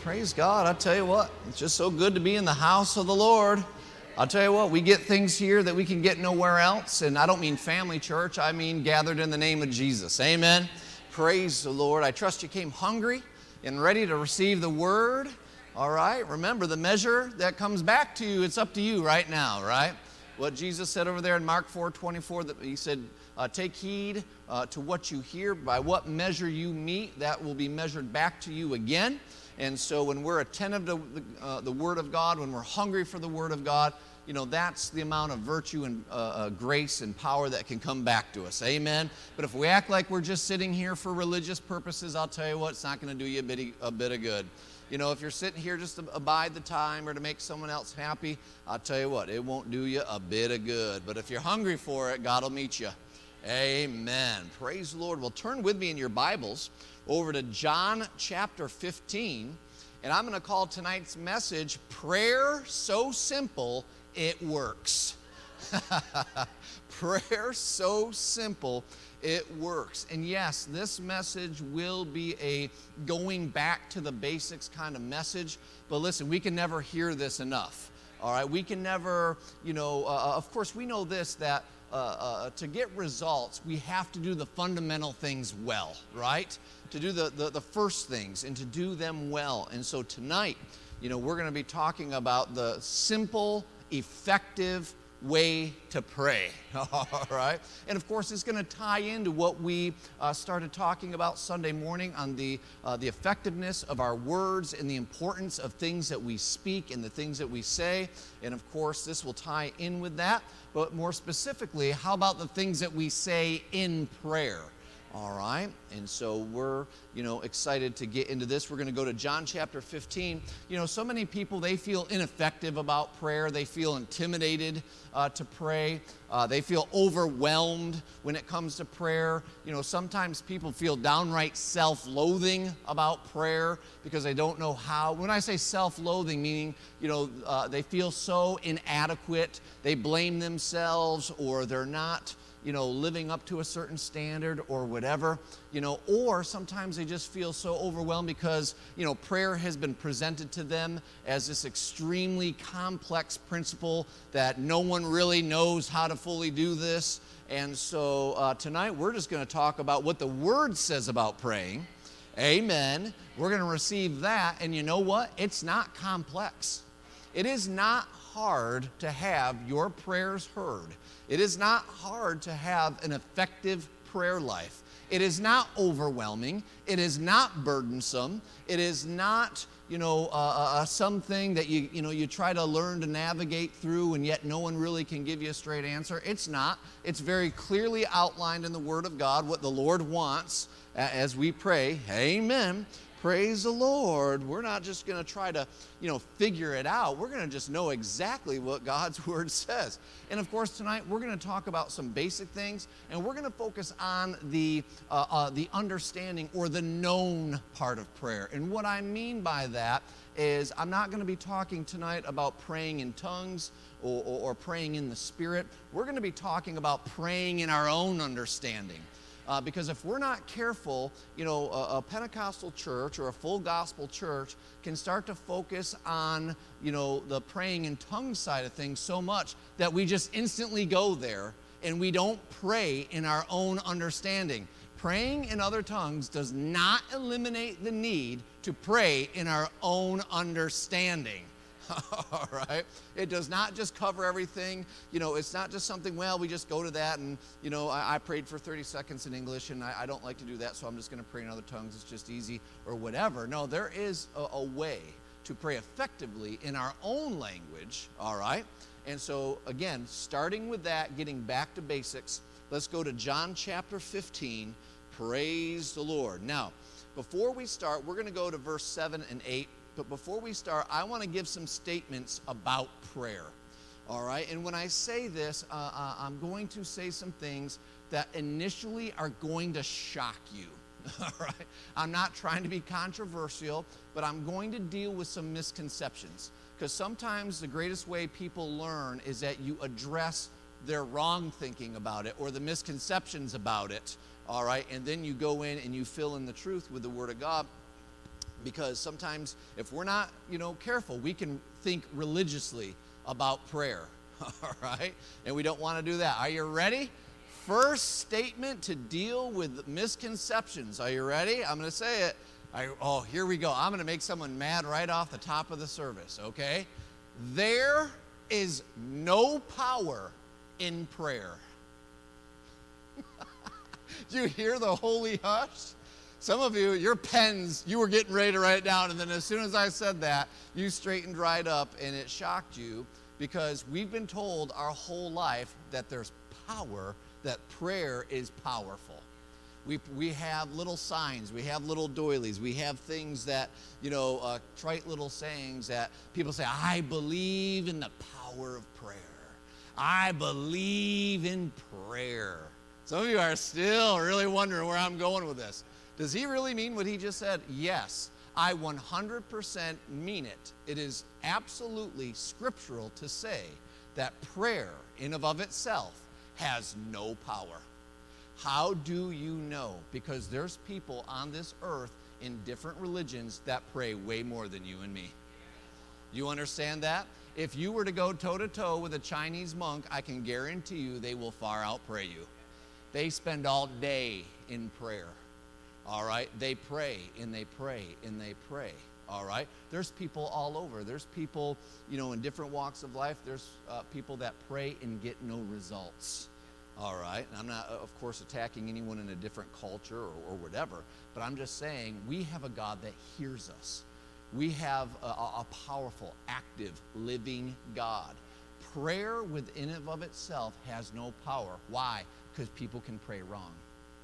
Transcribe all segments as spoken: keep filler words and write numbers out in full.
Praise God. I'll tell you what, it's just so good to be in the house of the Lord. I'll tell you what, we get things here that we can get nowhere else. And I don't mean family church, I mean gathered in the name of Jesus. Amen. Praise the Lord. I trust you came hungry and ready to receive the word. All right. Remember, the measure that comes back to you, it's up to you right now, right? What Jesus said over there in Mark four twenty-four, that he said, uh, take heed uh, to what you hear. By what measure you meet, that will be measured back to you again. And so when we're attentive to the, uh, the Word of God, when we're hungry for the Word of God, you know, that's the amount of virtue and uh, uh, grace and power that can come back to us. Amen? But if we act like we're just sitting here for religious purposes, I'll tell you what, it's not going to do you a bit, of, a bit of good. You know, if you're sitting here just to abide the time or to make someone else happy, I'll tell you what, it won't do you a bit of good. But if you're hungry for it, God will meet you. Amen. Praise the Lord. Well, turn with me in your Bibles over to John chapter fifteen, and I'm going to call tonight's message, Prayer So Simple It Works. Prayer so simple it works. And yes, this message will be a going back to the basics kind of message, but listen, we can never hear this enough. All right, we can never, you know, uh, of course we know this, that Uh, uh, to get results, we have to do the fundamental things well, right? To do the, the, the first things and to do them well. And so tonight, you know, we're going to be talking about the simple, effective way to pray, all right? And of course, it's going to tie into what we uh, started talking about Sunday morning on the, uh, the effectiveness of our words and the importance of things that we speak and the things that we say. And of course, this will tie in with that. But more specifically, how about the things that we say in prayer? All right, and so we're, you know, excited to get into this. We're going to go to John chapter fifteen. You know, so many people, they feel ineffective about prayer. They feel intimidated uh, to pray. Uh, they feel overwhelmed when it comes to prayer. You know, sometimes people feel downright self-loathing about prayer because they don't know how. When I say self-loathing, meaning, you know, uh, they feel so inadequate. They blame themselves, or they're not, you know, living up to a certain standard or whatever, you know, or sometimes they just feel so overwhelmed because, you know, prayer has been presented to them as this extremely complex principle that no one really knows how to fully do this. And so uh, tonight we're just going to talk about what the Word says about praying. Amen. We're going to receive that, and you know what? It's not complex. It is not hard to have your prayers heard. It is not hard to have an effective prayer life. It is not overwhelming. It is not burdensome. It is not, you know, uh, uh, something that you, you know, you try to learn to navigate through and yet no one really can give you a straight answer. It's not. It's very clearly outlined in the Word of God what the Lord wants as we pray. Amen. Praise the Lord. We're not just going to try to, you know, figure it out. We're going to just know exactly what God's Word says. And of course, tonight we're going to talk about some basic things, and we're going to focus on the uh, uh, the understanding or the known part of prayer. And what I mean by that is I'm not going to be talking tonight about praying in tongues or, or, or praying in the Spirit. We're going to be talking about praying in our own understanding. Uh, because if we're not careful, you know, a, a Pentecostal church or a full gospel church can start to focus on, you know, the praying in tongues side of things so much that we just instantly go there and we don't pray in our own understanding. Praying in other tongues does not eliminate the need to pray in our own understanding. All right. It does not just cover everything. You know, it's not just something, well, we just go to that and, you know, I, I prayed for thirty seconds in English and I, I don't like to do that, so I'm just going to pray in other tongues. It's just easy or whatever. No, there is a, a way to pray effectively in our own language. All right. And so, again, starting with that, getting back to basics, let's go to John chapter fifteen. Praise the Lord. Now, before we start, we're going to go to verse seven and eight. But before we start, I want to give some statements about prayer, all right? And when I say this, uh, uh, I'm going to say some things that initially are going to shock you, all right? I'm not trying to be controversial, but I'm going to deal with some misconceptions, because sometimes the greatest way people learn is that you address their wrong thinking about it or the misconceptions about it, all right? And then you go in and you fill in the truth with the Word of God. Because sometimes if we're not, you know, careful, we can think religiously about prayer, all right? And we don't want to do that. Are you ready? First statement to deal with misconceptions. Are you ready? I'm going to say it. I, oh, here we go. I'm going to make someone mad right off the top of the service, okay? There is no power in prayer. Do you hear the holy hush? Some of you, your pens, you were getting ready to write it down, and then as soon as I said that, you straightened right up, and it shocked you, because we've been told our whole life that there's power, that prayer is powerful. We, we have little signs, we have little doilies, we have things that, you know, uh, trite little sayings that people say, I believe in the power of prayer. I believe in prayer. Some of you are still really wondering where I'm going with this. Does he really mean what he just said? Yes, I one hundred percent mean it. It is absolutely scriptural to say that prayer in and of itself has no power. How do you know? Because there's people on this earth in different religions that pray way more than you and me. You understand that? If you were to go toe-to-toe with a Chinese monk, I can guarantee you they will far outpray you. They spend all day in prayer. All right, they pray and they pray and they pray. All right, there's people all over. There's people, you know, in different walks of life. There's uh, people that pray and get no results. All right, and I'm not, of course, attacking anyone in a different culture or, or whatever, but I'm just saying we have a God that hears us. We have a, a powerful, active, living God. Prayer within and of itself has no power. Why? Because people can pray wrong.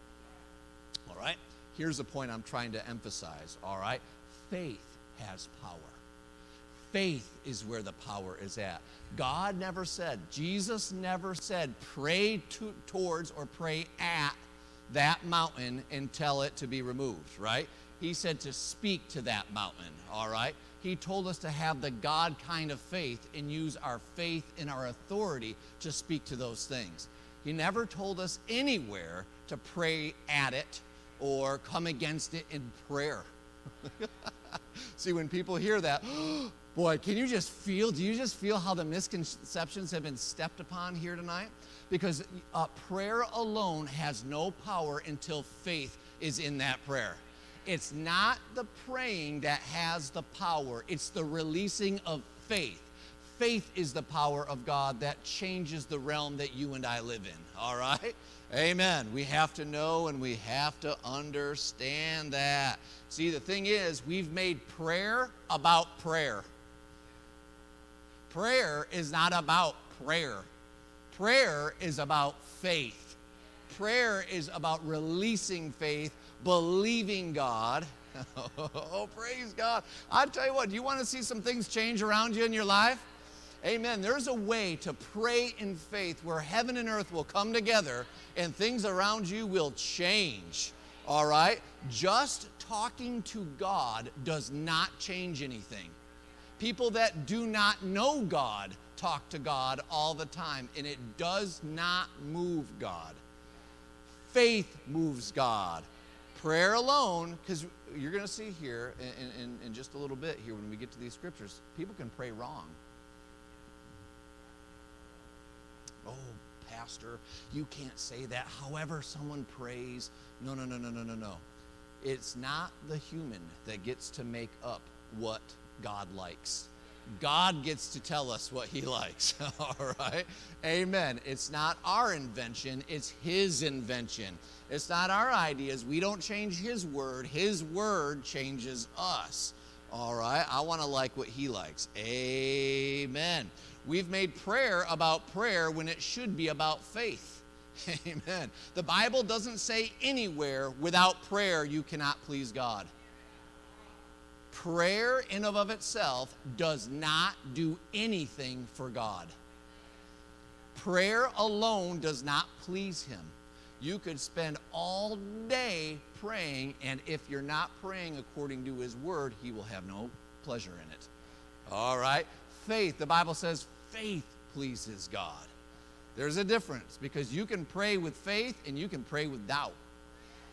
All right? Here's the point I'm trying to emphasize, all right? Faith has power. Faith is where the power is at. God never said, Jesus never said, pray to, towards or pray at that mountain and tell it to be removed, right? He said to speak to that mountain, all right? He told us to have the God kind of faith and use our faith and our authority to speak to those things. He never told us anywhere to pray at it or come against it in prayer. See, when people hear that, boy, can you just feel, do you just feel how the misconceptions have been stepped upon here tonight? Because uh, prayer alone has no power until faith is in that prayer. It's not the praying that has the power. It's the releasing of faith. Faith is the power of God that changes the realm that you and I live in, all right? Amen. We have to know and we have to understand that. See, the thing is, we've made prayer about prayer. Prayer is not about prayer. Prayer is about faith. Prayer is about releasing faith, believing God. Oh, praise God. I tell you what, do you want to see some things change around you in your life? Amen. There's a way to pray in faith where heaven and earth will come together and things around you will change. All right? Just talking to God does not change anything. People that do not know God talk to God all the time, and it does not move God. Faith moves God. Prayer alone, because you're going to see here in, in, in just a little bit here when we get to these scriptures, people can pray wrong. Oh, pastor, you can't say that. However someone prays. No, no, no, no, no, no, no. It's not the human that gets to make up what God likes. God gets to tell us what he likes, all right? Amen. It's not our invention, it's his invention. It's not our ideas. We don't change his word. His word changes us, all right? I want to like what he likes. Amen. We've made prayer about prayer when it should be about faith. Amen. The Bible doesn't say anywhere without prayer you cannot please God. Prayer in and of itself does not do anything for God. Prayer alone does not please him. You could spend all day praying, and if you're not praying according to his word, he will have no pleasure in it. All right? Faith, the Bible says faith pleases God. There's a difference because you can pray with faith and you can pray with doubt.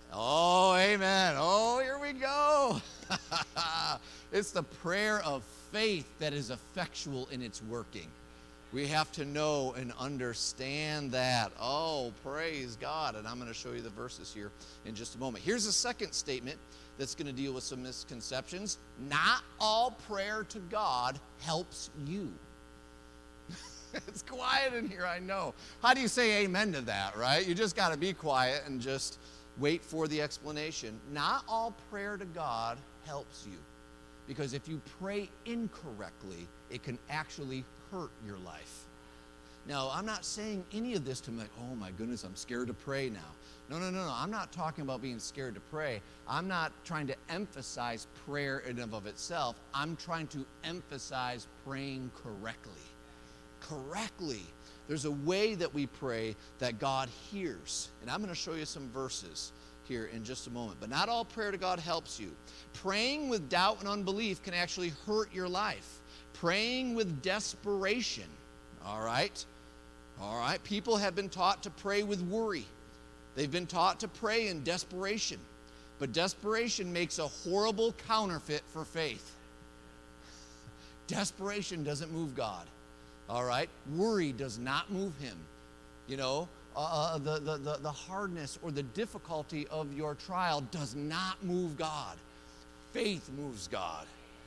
Oh, amen. Oh, here we go. It's the prayer of faith that is effectual in its working. We have to know and understand that. Oh, praise God. And I'm going to show you the verses here in just a moment. Here's a second statement that's going to deal with some misconceptions. Not all prayer to God helps you. It's quiet in here, I know. How do you say amen to that, right? You just got to be quiet and just wait for the explanation. Not all prayer to God helps you. Because if you pray incorrectly, it can actually hurt your life. Now, I'm not saying any of this to me, like, oh my goodness, I'm scared to pray now. No, no, no, no. I'm not talking about being scared to pray. I'm not trying to emphasize prayer in and of itself. I'm trying to emphasize praying correctly. Correctly. There's a way that we pray that God hears. And I'm going to show you some verses here in just a moment. But not all prayer to God helps you. Praying with doubt and unbelief can actually hurt your life. Praying with desperation, all right? All right, people have been taught to pray with worry. They've been taught to pray in desperation. But desperation makes a horrible counterfeit for faith. Desperation doesn't move God, all right? Worry does not move him. You know, uh, the, the, the, the hardness or the difficulty of your trial does not move God. Faith moves God.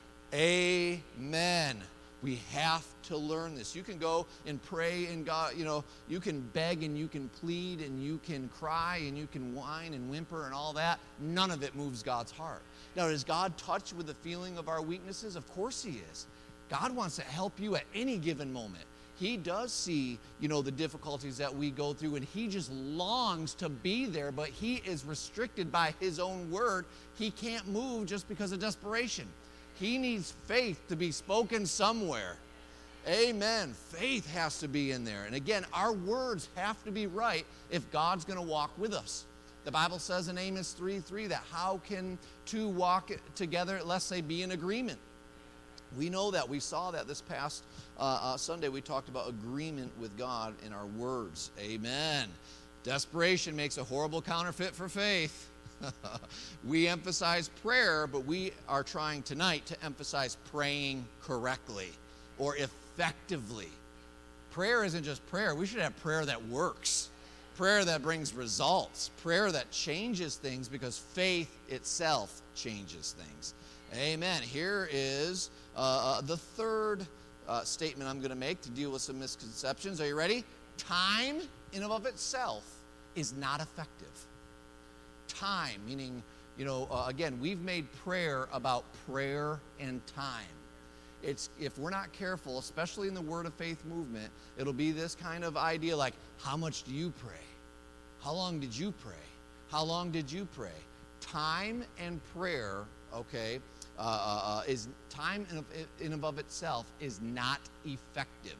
Amen. We have to learn this. You can go and pray and God, you know, you can beg and you can plead and you can cry and you can whine and whimper and all that. None of it moves God's heart. Now, is God touched with the feeling of our weaknesses? Of course he is. God wants to help you at any given moment. He does see, you know, the difficulties that we go through, and he just longs to be there, but he is restricted by his own word. He can't move just because of desperation. He needs faith to be spoken somewhere. Amen. Faith has to be in there. And again, our words have to be right if God's going to walk with us. The Bible says in Amos three three that how can two walk together unless they be in agreement? We know that. We saw that this past uh, uh, Sunday. We talked about agreement with God in our words. Amen. Desperation makes a horrible counterfeit for faith. We emphasize prayer, but we are trying tonight to emphasize praying correctly or effectively. Prayer isn't just prayer. We should have prayer that works, prayer that brings results, prayer that changes things, because faith itself changes things. Amen. Here is uh, the third uh, statement I'm going to make to deal with some misconceptions. Are you ready? Time in and of itself is not effective. Time, meaning, you know, uh, again, we've made prayer about prayer and time. It's, if we're not careful, especially in the Word of Faith movement, it'll be this kind of idea like, how much do you pray? How long did you pray? How long did you pray? Time and prayer, okay, uh, uh, is time in, in and of itself is not effective.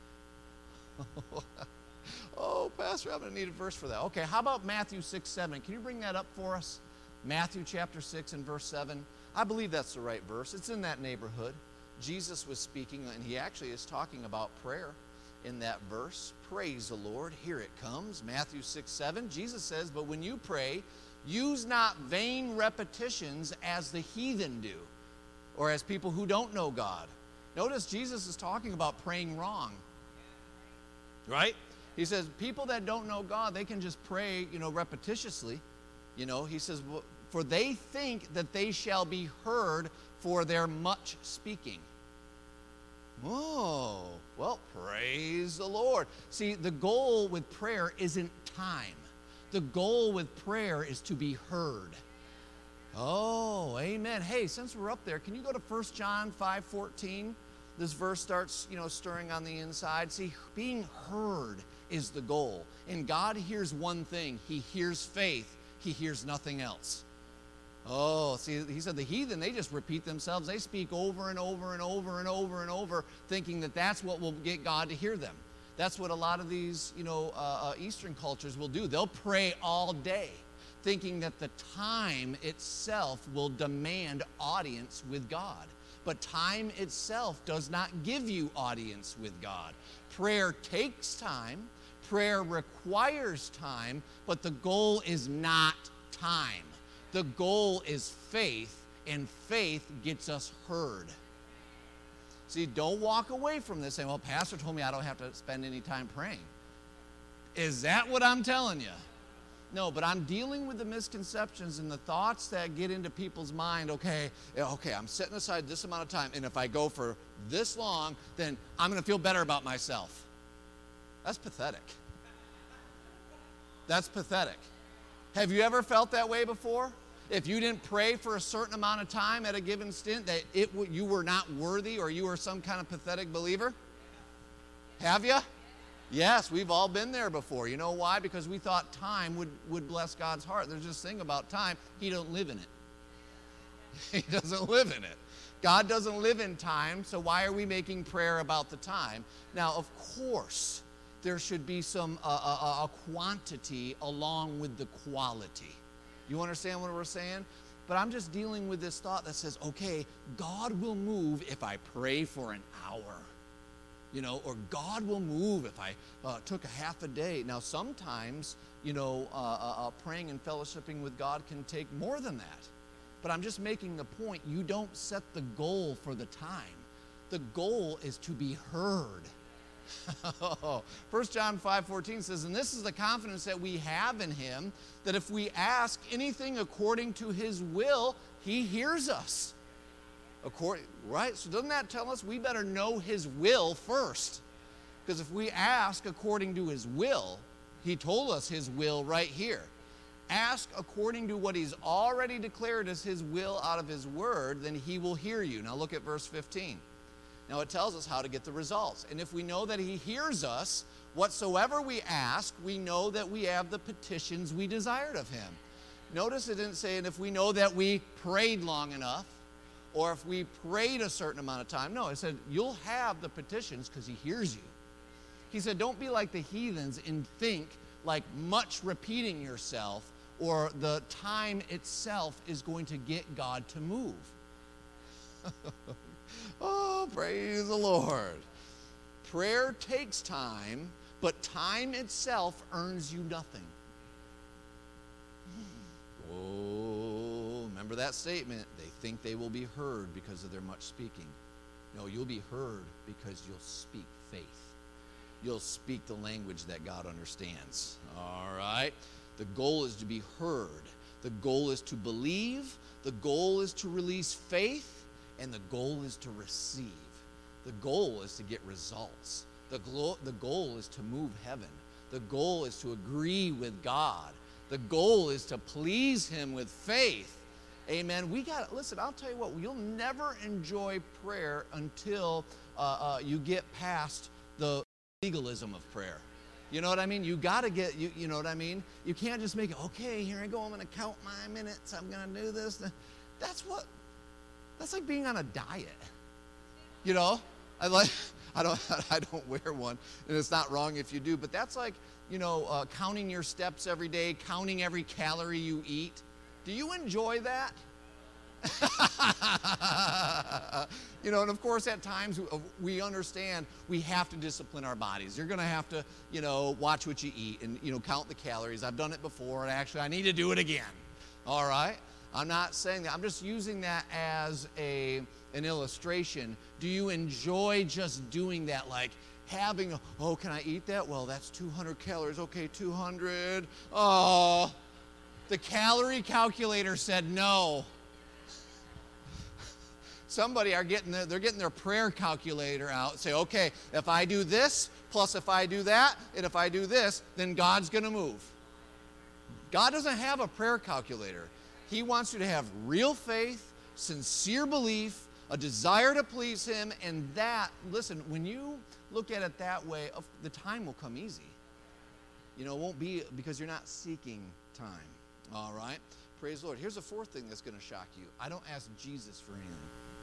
Oh, Pastor, I'm going to need a verse for that. Okay, how about Matthew six seven? Can you bring that up for us? Matthew chapter six and verse seven. I believe that's the right verse. It's in that neighborhood. Jesus was speaking, and he actually is talking about prayer in that verse. Praise the Lord. Here it comes. Matthew six seven. Jesus says, but when you pray, use not vain repetitions as the heathen do, or as people who don't know God. Notice Jesus is talking about praying wrong. Right? He says, people that don't know God, they can just pray, you know, repetitiously. You know, he says, for they think that they shall be heard for their much speaking. Oh, well, praise the Lord. See, the goal with prayer isn't time. The goal with prayer is to be heard. Oh, amen. Hey, since we're up there, can you go to First John five fourteen? This verse starts, you know, stirring on the inside. See, being heard is the goal. And God hears one thing. He hears faith. He hears nothing else. Oh, see, he said the heathen, they just repeat themselves. They speak over and over and over and over and over, thinking that that's what will get God to hear them. That's what a lot of these, you know, uh, uh, Eastern cultures will do. They'll pray all day, thinking that the time itself will demand audience with God. But time itself does not give you audience with God. Prayer takes time. Prayer requires time, but the goal is not time. The goal is faith, and faith gets us heard. See, don't walk away from this saying, well, Pastor told me I don't have to spend any time praying. Is that what I'm telling you? No, but I'm dealing with the misconceptions and the thoughts that get into people's mind. Okay, okay, I'm setting aside this amount of time, and if I go for this long, then I'm going to feel better about myself. That's pathetic. That's pathetic. Have you ever felt that way before? If you didn't pray for a certain amount of time at a given stint, that it you were not worthy or you were some kind of pathetic believer? Have you? Yes, we've all been there before. You know why? Because we thought time would, would bless God's heart. There's this thing about time, he don't live in it. He doesn't live in it. God doesn't live in time, so why are we making prayer about the time? Now, of course, there should be some uh, a, a quantity along with the quality. You understand what we're saying? But I'm just dealing with this thought that says, okay, God will move if I pray for an hour. You know, or God will move if I uh, took a half a day. Now, sometimes, you know, uh, uh, uh, praying and fellowshipping with God can take more than that. But I'm just making the point, you don't set the goal for the time. The goal is to be heard. First John five fourteen says, and this is the confidence that we have in him, that if we ask anything according to his will, he hears us. According, right? So doesn't that tell us we better know his will first? Because if we ask according to his will, he told us his will right here. Ask according to what he's already declared as his will out of his word, then he will hear you. Now look at verse fifteen. Now it tells us how to get the results. And if we know that he hears us, whatsoever we ask, we know that we have the petitions we desired of him. Notice it didn't say, and if we know that we prayed long enough, or if we prayed a certain amount of time. No, it said, you'll have the petitions because he hears you. He said, don't be like the heathens and think like much repeating yourself or the time itself is going to get God to move. Oh, praise the Lord. Prayer takes time, but time itself earns you nothing. Oh, remember that statement. They think they will be heard because of their much speaking. No, you'll be heard because you'll speak faith. You'll speak the language that God understands. All right? The goal is to be heard. The goal is to believe. The goal is to release faith. And the goal is to receive. The goal is to get results. The, glo- the goal is to move heaven. The goal is to agree with God. The goal is to please him with faith. Amen. We got to, listen, I'll tell you what, you'll never enjoy prayer until uh, uh, you get past the legalism of prayer. You know what I mean? You got to get, you, you know what I mean? You can't just make it, okay, here I go, I'm going to count my minutes, I'm going to do this. That's what, that's like being on a diet. You know? I like, I don't, I don't wear one, and it's not wrong if you do, but that's like, you know, uh, counting your steps every day, counting every calorie you eat. Do you enjoy that? You know, and of course at times we understand we have to discipline our bodies. You're going to have to, you know, watch what you eat and, you know, count the calories. I've done it before, and actually I need to do it again. All right? I'm not saying that. I'm just using that as a an illustration. Do you enjoy just doing that, like having, oh, can I eat that? Well, that's two hundred calories. Okay, two hundred. Oh, the calorie calculator said no. Somebody are getting their, they're getting their prayer calculator out. Say, okay, if I do this, plus if I do that, and if I do this, then God's going to move. God doesn't have a prayer calculator. He wants you to have real faith, sincere belief, a desire to please him, and that, listen, when you look at it that way, the time will come easy. You know, it won't be because you're not seeking time. All right? Praise the Lord. Here's a fourth thing that's going to shock you. I don't ask Jesus for anything.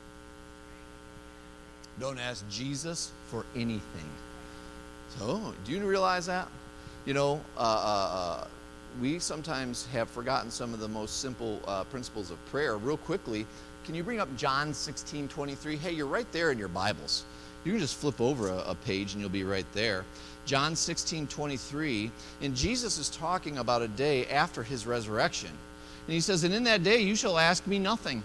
Don't ask Jesus for anything. So, do you realize that? You know, uh, uh, uh, we sometimes have forgotten some of the most simple uh, principles of prayer. Real quickly, can you bring up John sixteen twenty-three? Hey, you're right there in your Bibles. You can just flip over a, a page and you'll be right there. John sixteen twenty-three, and Jesus is talking about a day after his resurrection. And he says, and in that day you shall ask me nothing.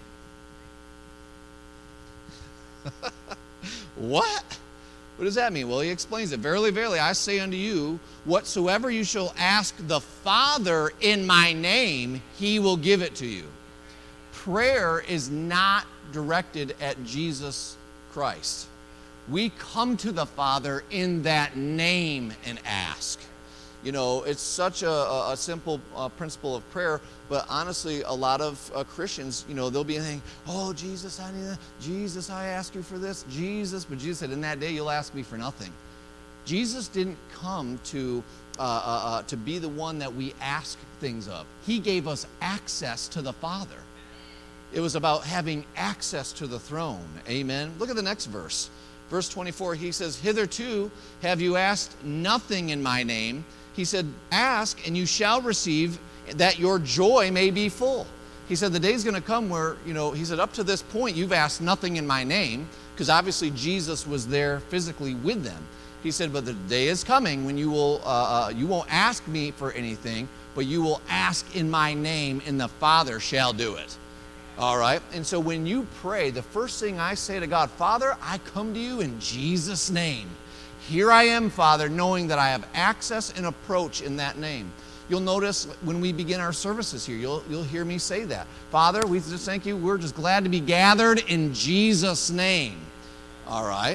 What? What does that mean? Well, he explains it. Verily, verily, I say unto you, whatsoever you shall ask the Father in my name, he will give it to you. Prayer is not directed at Jesus Christ. We come to the Father in that name and ask. You know, it's such a, a simple uh, principle of prayer, but honestly, a lot of uh, Christians, you know, they'll be thinking, oh, Jesus, I need that. Jesus, I ask you for this. Jesus, but Jesus said, in that day, you'll ask me for nothing. Jesus didn't come to, uh, uh, uh, to be the one that we ask things of. He gave us access to the Father. It was about having access to the throne. Amen. Look at the next verse. Verse twenty-four, he says, hitherto have you asked nothing in my name. He said, ask and you shall receive, that your joy may be full. He said, the day's going to come where, you know, he said, up to this point, you've asked nothing in my name, because obviously Jesus was there physically with them. He said, but the day is coming when you will, uh, uh, you won't ask me for anything, but you will ask in my name, and the Father shall do it. All right? And so when you pray, the first thing I say to God, Father, I come to you in Jesus' name. Here I am, Father, knowing that I have access and approach in that name. You'll notice when we begin our services here, you'll, you'll hear me say that. Father, we just thank you. We're just glad to be gathered in Jesus' name. All right?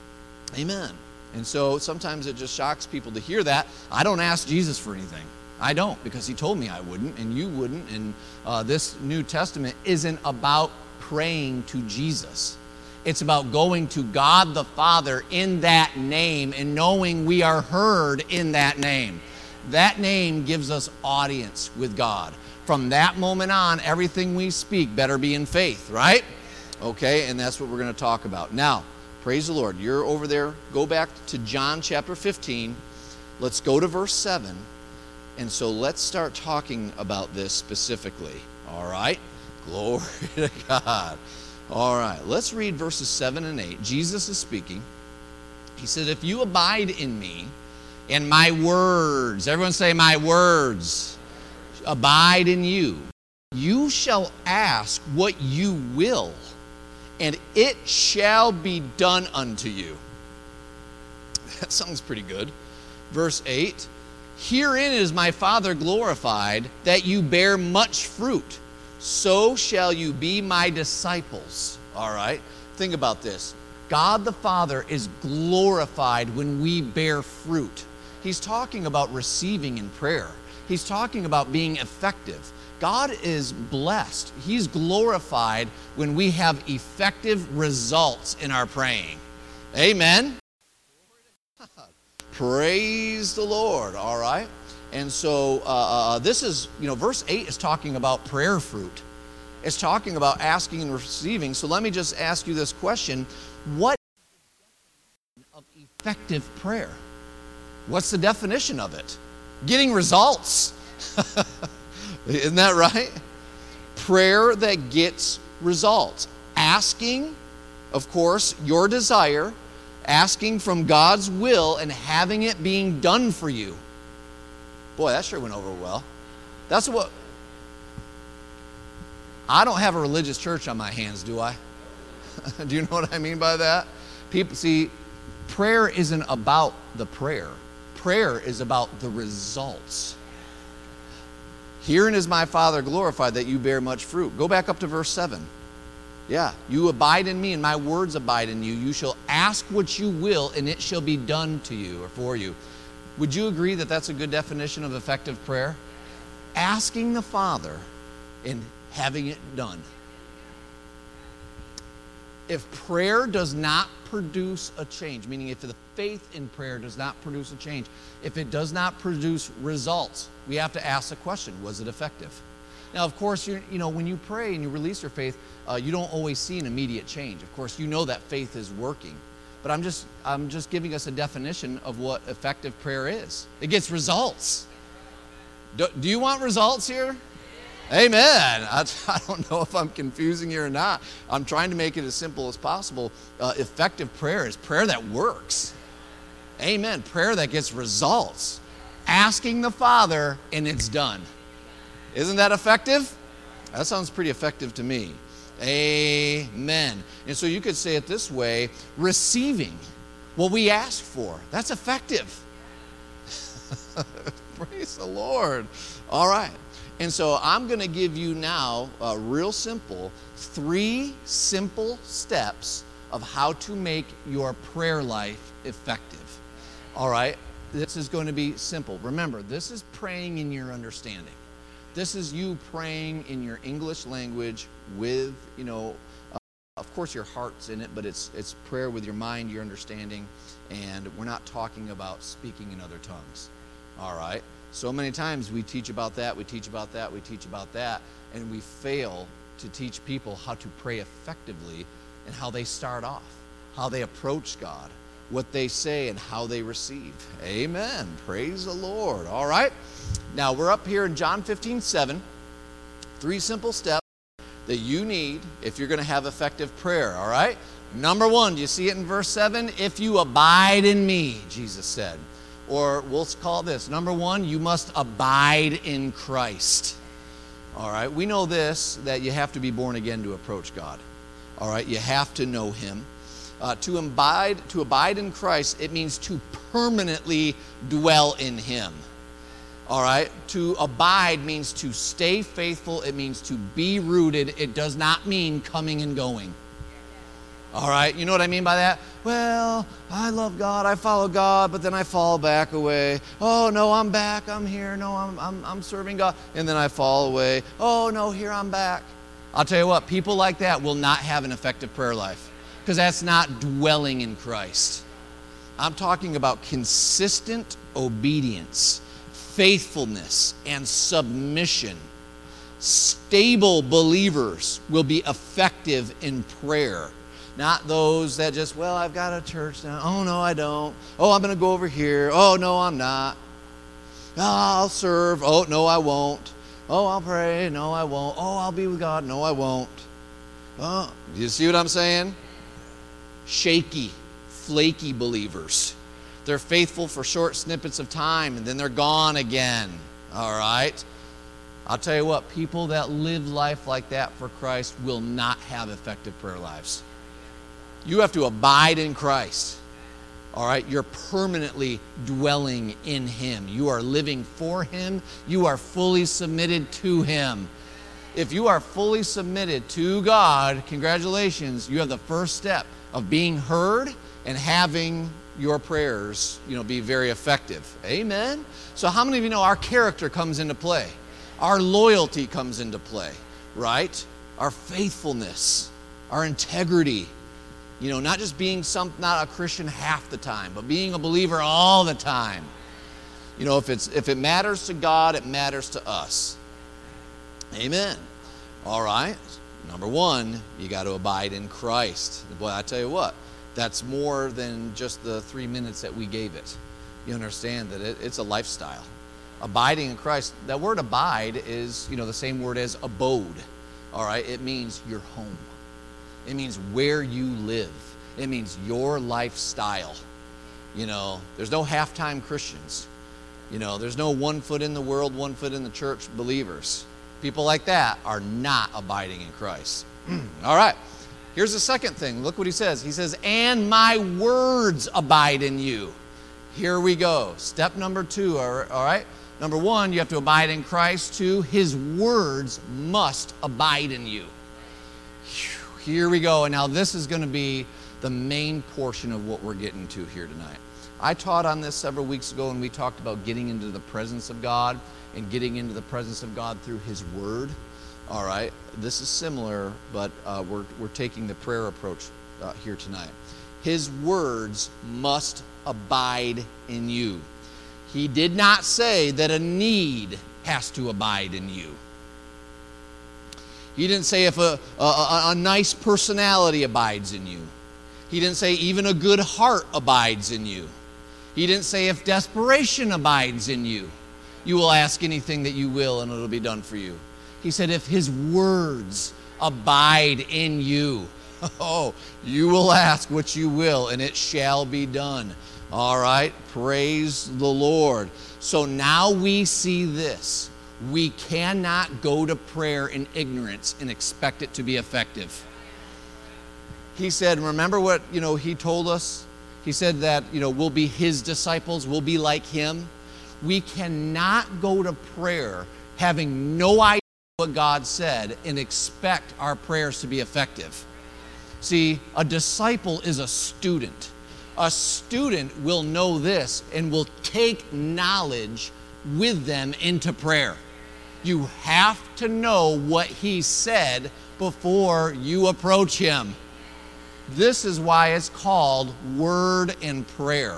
Amen. And so sometimes it just shocks people to hear that. I don't ask Jesus for anything. I don't, because he told me I wouldn't, and you wouldn't. And uh, this New Testament isn't about praying to Jesus. It's about going to God the Father in that name and knowing we are heard in that name. That name gives us audience with God. From that moment on, everything we speak better be in faith, right? Okay, and that's what we're going to talk about. Now, praise the Lord. You're over there. Go back to John chapter fifteen. Let's go to verse seven. And so let's start talking about this specifically. All right? Glory to God. All right, let's read verses seven and eight. Jesus is speaking. He said, if you abide in me and my words, everyone say my words, abide in you, you shall ask what you will, and it shall be done unto you. That sounds pretty good. Verse eight, herein is my Father glorified, that you bear much fruit. So shall you be my disciples. All right? Think about this. God the Father is glorified when we bear fruit. He's talking about receiving in prayer. He's talking about being effective. God is blessed. He's glorified when we have effective results in our praying. Amen? Praise the Lord. All right? And so uh, uh, this is, you know, verse eight is talking about prayer fruit. It's talking about asking and receiving. So let me just ask you this question. What is the definition of effective prayer? What's the definition of it? Getting results. Isn't that right? Prayer that gets results. Asking, of course, your desire, asking from God's will and having it being done for you. Boy, that sure went over well. That's what... I don't have a religious church on my hands, do I? Do you know what I mean by that? People, see, prayer isn't about the prayer. Prayer is about the results. Herein is my Father glorified, that you bear much fruit. Go back up to verse seven. Yeah, you abide in me and my words abide in you. You shall ask what you will and it shall be done to you or for you. Would you agree that that's a good definition of effective prayer? Asking the Father and having it done. If prayer does not produce a change, meaning if the faith in prayer does not produce a change, if it does not produce results, we have to ask the question, was it effective? Now, of course, you're, you know, when you pray and you release your faith, uh, you don't always see an immediate change. Of course, you know that faith is working. But I'm just, I'm just giving us a definition of what effective prayer is. It gets results. Do, do you want results here? Amen. I, I don't know if I'm confusing you or not. I'm trying to make it as simple as possible. Uh, effective prayer is prayer that works. Amen. Prayer that gets results. Asking the Father and it's done. Isn't that effective? That sounds pretty effective to me. Amen. And so you could say it this way, receiving what we ask for. That's effective. Praise the Lord. All right. And so I'm going to give you now, uh, real simple, three simple steps of how to make your prayer life effective. All right. This is going to be simple. Remember, this is praying in your understanding. This is you praying in your English language with, you know, uh, of course your heart's in it, but it's it's prayer with your mind, your understanding, and we're not talking about speaking in other tongues. All right? So many times we teach about that, we teach about that, we teach about that, and we fail to teach people how to pray effectively and how they start off, how they approach God, what they say, and how they receive. Amen. Praise the Lord. All right? Now, we're up here in John fifteen seven. Three simple steps that you need if you're going to have effective prayer, all right? Number one, do you see it in verse seven? If you abide in me, Jesus said. Or we'll call this, number one, you must abide in Christ. All right? We know this, that you have to be born again to approach God. All right? You have to know Him. Uh, to abide, to abide in Christ, it means to permanently dwell in Him. All right? To abide means to stay faithful. It means to be rooted. It does not mean coming and going. All right? You know what I mean by that? Well, I love God. I follow God, but then I fall back away. Oh, no, I'm back. I'm here. No, I'm, I'm, I'm serving God. And then I fall away. Oh, no, here I'm back. I'll tell you what, people like that will not have an effective prayer life because that's not dwelling in Christ. I'm talking about consistent obedience, faithfulness, and submission. Stable believers will be effective in prayer. Not those that just, well, I've got a church now. Oh, no, I don't. Oh, I'm going to go over here. Oh, no, I'm not. Oh, I'll serve. Oh, no, I won't. Oh, I'll pray. No, I won't. Oh, I'll be with God. No, I won't. Oh, do you see what I'm saying? Shaky, flaky believers. They're faithful for short snippets of time, and then they're gone again. All right? I'll tell you what, people that live life like that for Christ will not have effective prayer lives. You have to abide in Christ. All right? You're permanently dwelling in Him. You are living for Him. You are fully submitted to Him. If you are fully submitted to God, congratulations, you have the first step of being heard and having your prayers, you know, be very effective. Amen? So how many of you know our character comes into play? Our loyalty comes into play, right? Our faithfulness, our integrity. You know, not just being some, not a Christian half the time, but being a believer all the time. You know, if it's if it matters to God, it matters to us. Amen. All right. Number one, you got to abide in Christ. Boy, I tell you what, that's more than just the three minutes that we gave it. You understand that it, it's a lifestyle. Abiding in Christ, that word abide is, you know, the same word as abode. All right. It means your home. It means where you live. It means your lifestyle. You know, there's no half-time Christians. You know, there's no one foot in the world, one foot in the church believers. People like that are not abiding in Christ. All right. Here's the second thing. Look what he says. He says, and my words abide in you. Here we go. Step number two. All right. Number one, you have to abide in Christ. Two, His words must abide in you. Here we go. And now this is going to be the main portion of what we're getting to here tonight. I taught on this several weeks ago, and we talked about getting into the presence of God and getting into the presence of God through His Word. All right. This is similar, but uh, we're, we're taking the prayer approach uh, here tonight. His words must abide in you. He did not say that a need has to abide in you. He didn't say if a, a, a nice personality abides in you. He didn't say even a good heart abides in you. He didn't say if desperation abides in you, you will ask anything that you will and it'll be done for you. He said if His words abide in you, oh, you will ask what you will and it shall be done. All right, praise the Lord. So now we see this. We cannot go to prayer in ignorance and expect it to be effective. He said, remember what, you know, he told us? He said that, you know, we'll be his disciples, we'll be like him. We cannot go to prayer having no idea what God said and expect our prayers to be effective. See, a disciple is a student. A student will know this and will take knowledge with them into prayer. You have to know what he said before you approach him. This is why it's called word and prayer.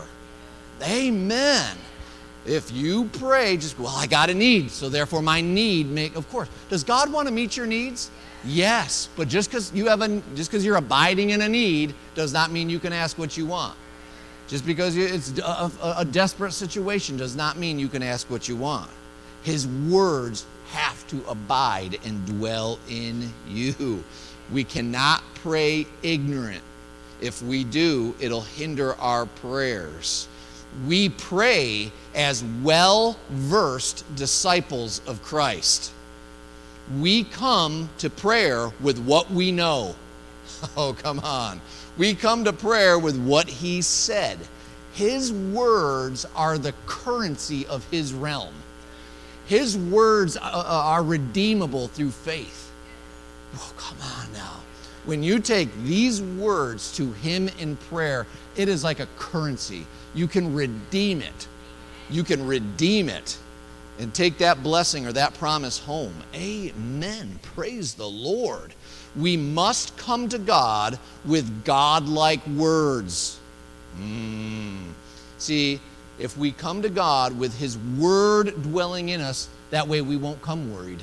Amen. If you pray, just, well, I got a need, so therefore my need make, of course. Does God want to meet your needs? Yes, but just because you have a, just because you're abiding in a need does not mean you can ask what you want. Just because it's a, a, a desperate situation does not mean you can ask what you want. His words have to abide and dwell in you. We cannot pray ignorant. If we do, it'll hinder our prayers. We pray as well-versed disciples of Christ. We come to prayer with what we know. Oh, come on. We come to prayer with what he said. His words are the currency of his realm. His words are redeemable through faith. Oh, come on now. When you take these words to him in prayer, it is like a currency. You can redeem it. You can redeem it and take that blessing or that promise home. Amen. Praise the Lord. We must come to God with God-like words. Mm. See, if we come to God with his word dwelling in us, that way we won't come worried.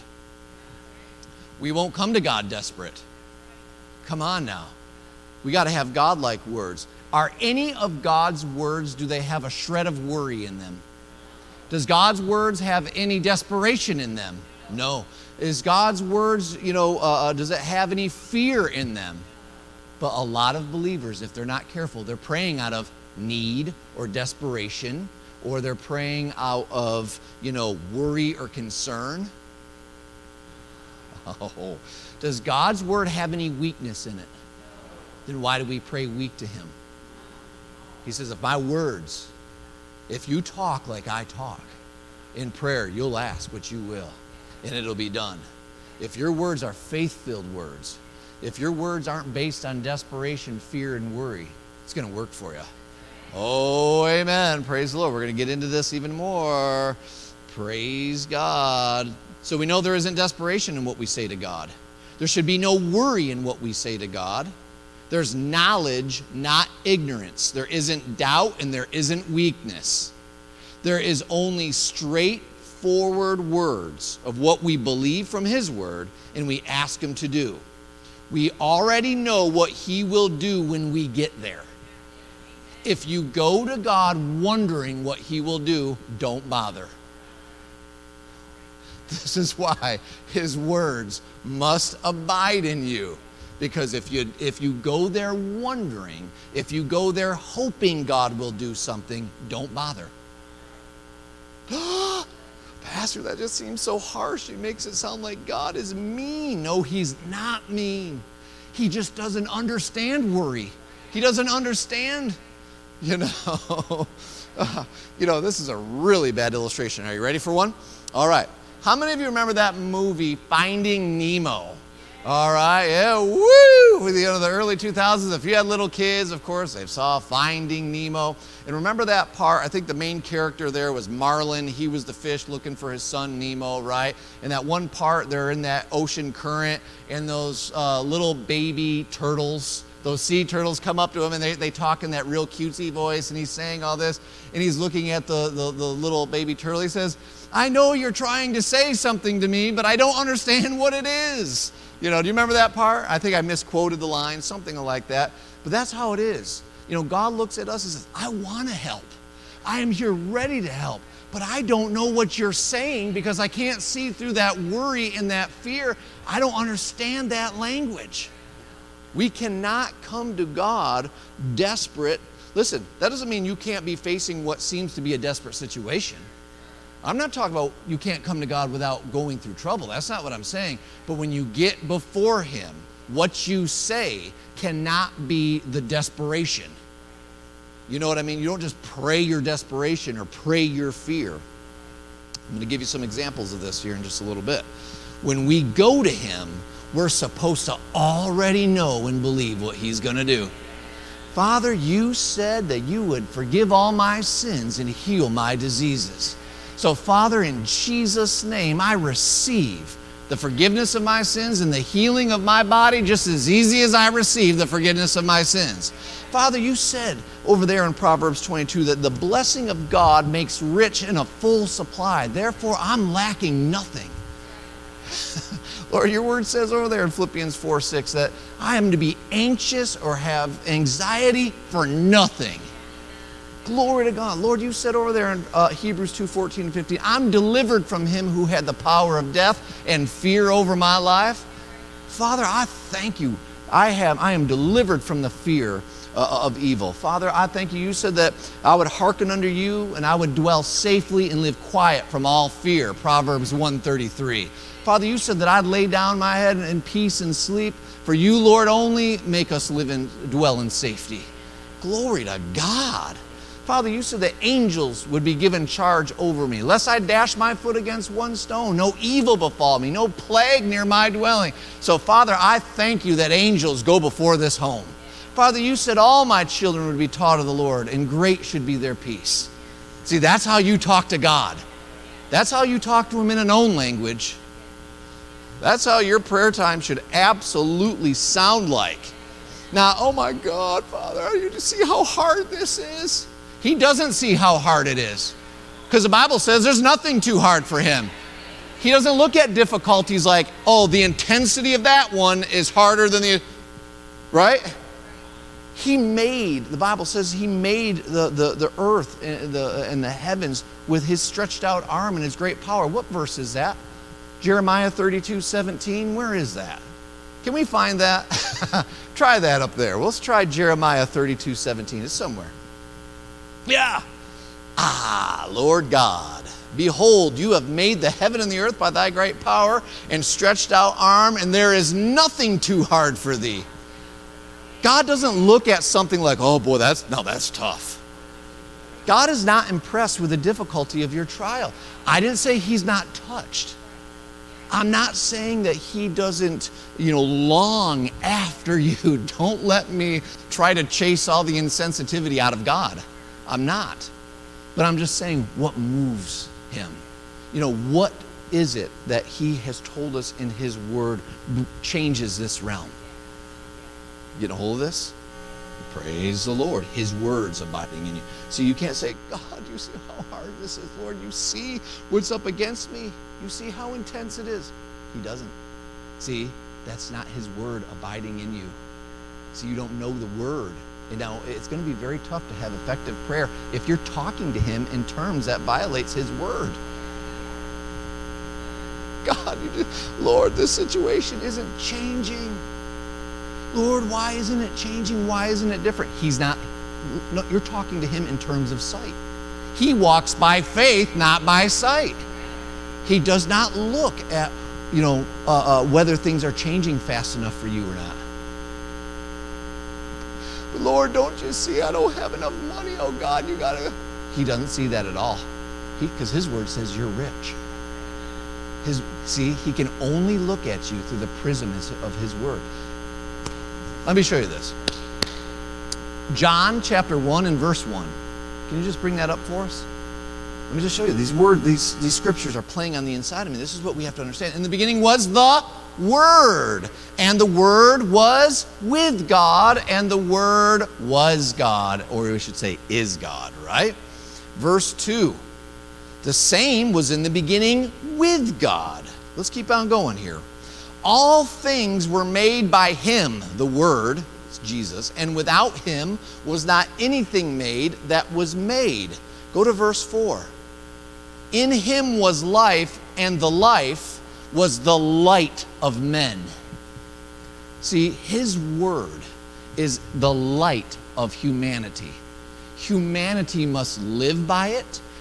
We won't come to God desperate. Come on now. We got to have God-like words. Are any of God's words, do they have a shred of worry in them? Does God's words have any desperation in them? No. Is God's words, you know, uh, does it have any fear in them? But a lot of believers, if they're not careful, they're praying out of need or desperation, or they're praying out of, you know, worry or concern. Oh, does God's word have any weakness in it? Then why do we pray weak to him? He says, if my words, if you talk like I talk in prayer, you'll ask what you will, and it'll be done. If your words are faith-filled words, if your words aren't based on desperation, fear, and worry, it's going to work for you. Oh, amen. Praise the Lord. We're going to get into this even more. Praise God. So we know there isn't desperation in what we say to God. There should be no worry in what we say to God. There's knowledge, not ignorance. There isn't doubt and there isn't weakness. There is only straightforward words of what we believe from his word and we ask him to do. We already know what he will do when we get there. If you go to God wondering what he will do, don't bother. This is why his words must abide in you. Because if you, if you go there wondering, if you go there hoping God will do something, don't bother. Pastor, that just seems so harsh. He makes it sound like God is mean. No, he's not mean. He just doesn't understand worry. He doesn't understand, you know. uh, you know, this is a really bad illustration. Are you ready for one? All right. How many of you remember that movie, Finding Nemo? All right, yeah, woo! With, you know, the early two thousands, if you had little kids, of course, they saw Finding Nemo. And remember that part? I think the main character there was Marlin. He was the fish looking for his son Nemo, right? And that one part, they're in that ocean current, and those uh, little baby turtles, those sea turtles come up to him, and they, they talk in that real cutesy voice, and he's saying all this, and he's looking at the, the, the little baby turtle. He says, I know you're trying to say something to me, but I don't understand what it is. You know, do you remember that part? I think I misquoted the line, something like that. But that's how it is. You know, God looks at us and says, I want to help. I am here ready to help. But I don't know what you're saying because I can't see through that worry and that fear. I don't understand that language. We cannot come to God desperate. Listen, that doesn't mean you can't be facing what seems to be a desperate situation. I'm not talking about you can't come to God without going through trouble. That's not what I'm saying. But when you get before him, what you say cannot be the desperation. You know what I mean? You don't just pray your desperation or pray your fear. I'm going to give you some examples of this here in just a little bit. When we go to him, we're supposed to already know and believe what he's going to do. Father, you said that you would forgive all my sins and heal my diseases. So, Father, in Jesus' name, I receive the forgiveness of my sins and the healing of my body just as easy as I receive the forgiveness of my sins. Father, you said over there in Proverbs twenty-two that the blessing of God makes rich in a full supply. Therefore, I'm lacking nothing. Lord, your word says over there in Philippians four six that I am to be anxious or have anxiety for nothing. Glory to God. Lord, you said over there in uh, Hebrews two fourteen and fifteen, I'm delivered from him who had the power of death and fear over my life. Father, I thank you. I have, I am delivered from the fear uh, of evil. Father, I thank you. You said that I would hearken unto you and I would dwell safely and live quiet from all fear. Proverbs one thirty-three. Father, you said that I'd lay down my head in peace and sleep. For you, Lord, only make us live and dwell in safety. Glory to God. Father, you said that angels would be given charge over me. Lest I dash my foot against one stone, no evil befall me, no plague near my dwelling. So, Father, I thank you that angels go before this home. Father, you said all my children would be taught of the Lord, and great should be their peace. See, that's how you talk to God. That's how you talk to him in a known language. That's how your prayer time should absolutely sound like. Now, oh my God, Father, you just see how hard this is? He doesn't see how hard it is, because the Bible says there's nothing too hard for him. He doesn't look at difficulties like, oh, the intensity of that one is harder than the, right? He made, the Bible says he made the, the, the earth and the, and the heavens with his stretched out arm and his great power. What verse is that? Jeremiah thirty-two seventeen, where is that? Can we find that? Try that up there. Let's try Jeremiah thirty-two seventeen. It's somewhere. Yeah. Ah, Lord God, behold, you have made the heaven and the earth by thy great power and stretched out arm, and there is nothing too hard for thee. God doesn't look at something like, oh boy, that's, no, that's tough. God is not impressed with the difficulty of your trial. I didn't say he's not touched. I'm not saying that he doesn't, you know, long after you. Don't let me try to chase all the insensitivity out of God. I'm not. But I'm just saying what moves him. You know, what is it that he has told us in his word changes this realm? Getting a hold of this? Praise the Lord. His words abiding in you. So you can't say, God, you see how hard this is, Lord. You see what's up against me. You see how intense it is. He doesn't. See, that's not his word abiding in you. So you don't know the word. And now it's going to be very tough to have effective prayer if you're talking to him in terms that violates his word. God, you just, Lord, this situation isn't changing. Lord, why isn't it changing? Why isn't it different? He's not, no, you're talking to him in terms of sight. He walks by faith, not by sight. He does not look at, you know, uh, uh, whether things are changing fast enough for you or not. But Lord, don't you see I don't have enough money? Oh God, you gotta. He doesn't see that at all. Because his word says you're rich. His, see, he can only look at you through the prism of his word. Let me show you this. John chapter one and verse one. Can you just bring that up for us? Let me just show you. These words, these, these scriptures are playing on the inside of me. This is what we have to understand. In the beginning was the Word, and the Word was with God, and the Word was God, or we should say is God, right? Verse two. The same was in the beginning with God. Let's keep on going here. All things were made by him, the Word, it's Jesus, and without him was not anything made that was made. Go to verse four. In him was life, and the life was the light of men. See, his word is the light of humanity. Humanity must live by it.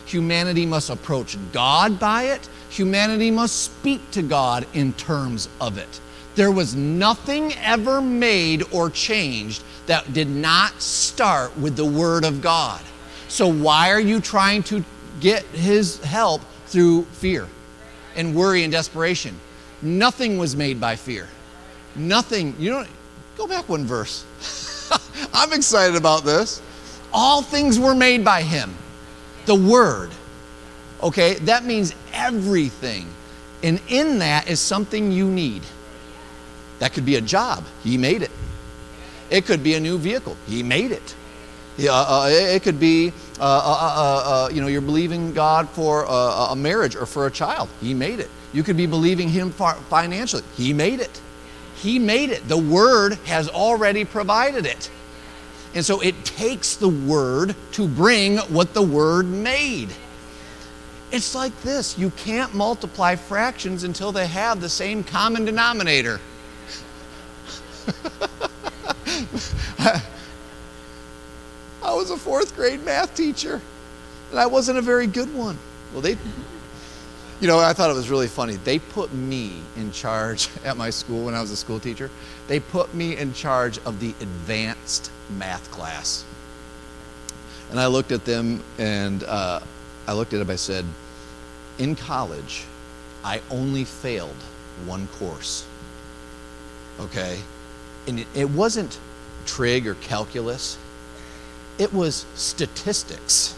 Humanity must approach God by it. Humanity must speak to God in terms of it. There was nothing ever made or changed that did not start with the Word of God. So why are you trying to get His help through fear and worry and desperation? Nothing was made by fear. Nothing. You don't. Go back one verse. I'm excited about this. All things were made by Him. The Word. Okay, that means everything. And in that is something you need. That could be a job. He made it. It could be a new vehicle. He made it. Yeah, uh, it could be, uh, uh, uh, uh, you know, you're believing God for a, a marriage or for a child. He made it. You could be believing Him financially. He made it. He made it. The Word has already provided it. And so it takes the Word to bring what the Word made. It's like this. You can't multiply fractions until they have the same common denominator. I was a fourth grade math teacher, and I wasn't a very good one. Well, they, you know, I thought it was really funny. They put me in charge at my school when I was a school teacher. They put me in charge of the advanced math class. And I looked at them, and uh, I looked at them, I said, in college, I only failed one course, okay? And it, it wasn't trig or calculus. It was statistics.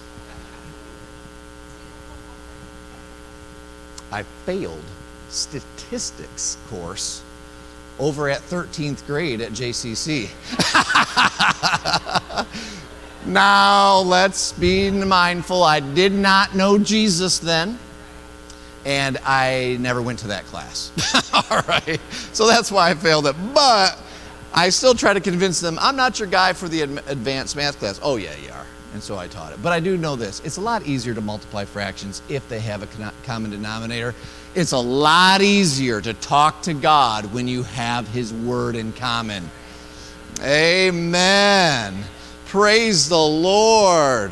I failed statistics course over at thirteenth grade at J C C. Now, let's be mindful. I did not know Jesus then, and I never went to that class. All right. So that's why I failed it. But I still try to convince them, I'm not your guy for the ad- advanced math class. Oh, yeah, you are. And so I taught it. But I do know this. It's a lot easier to multiply fractions if they have a con- common denominator. It's a lot easier to talk to God when you have His Word in common. Amen. Praise the Lord.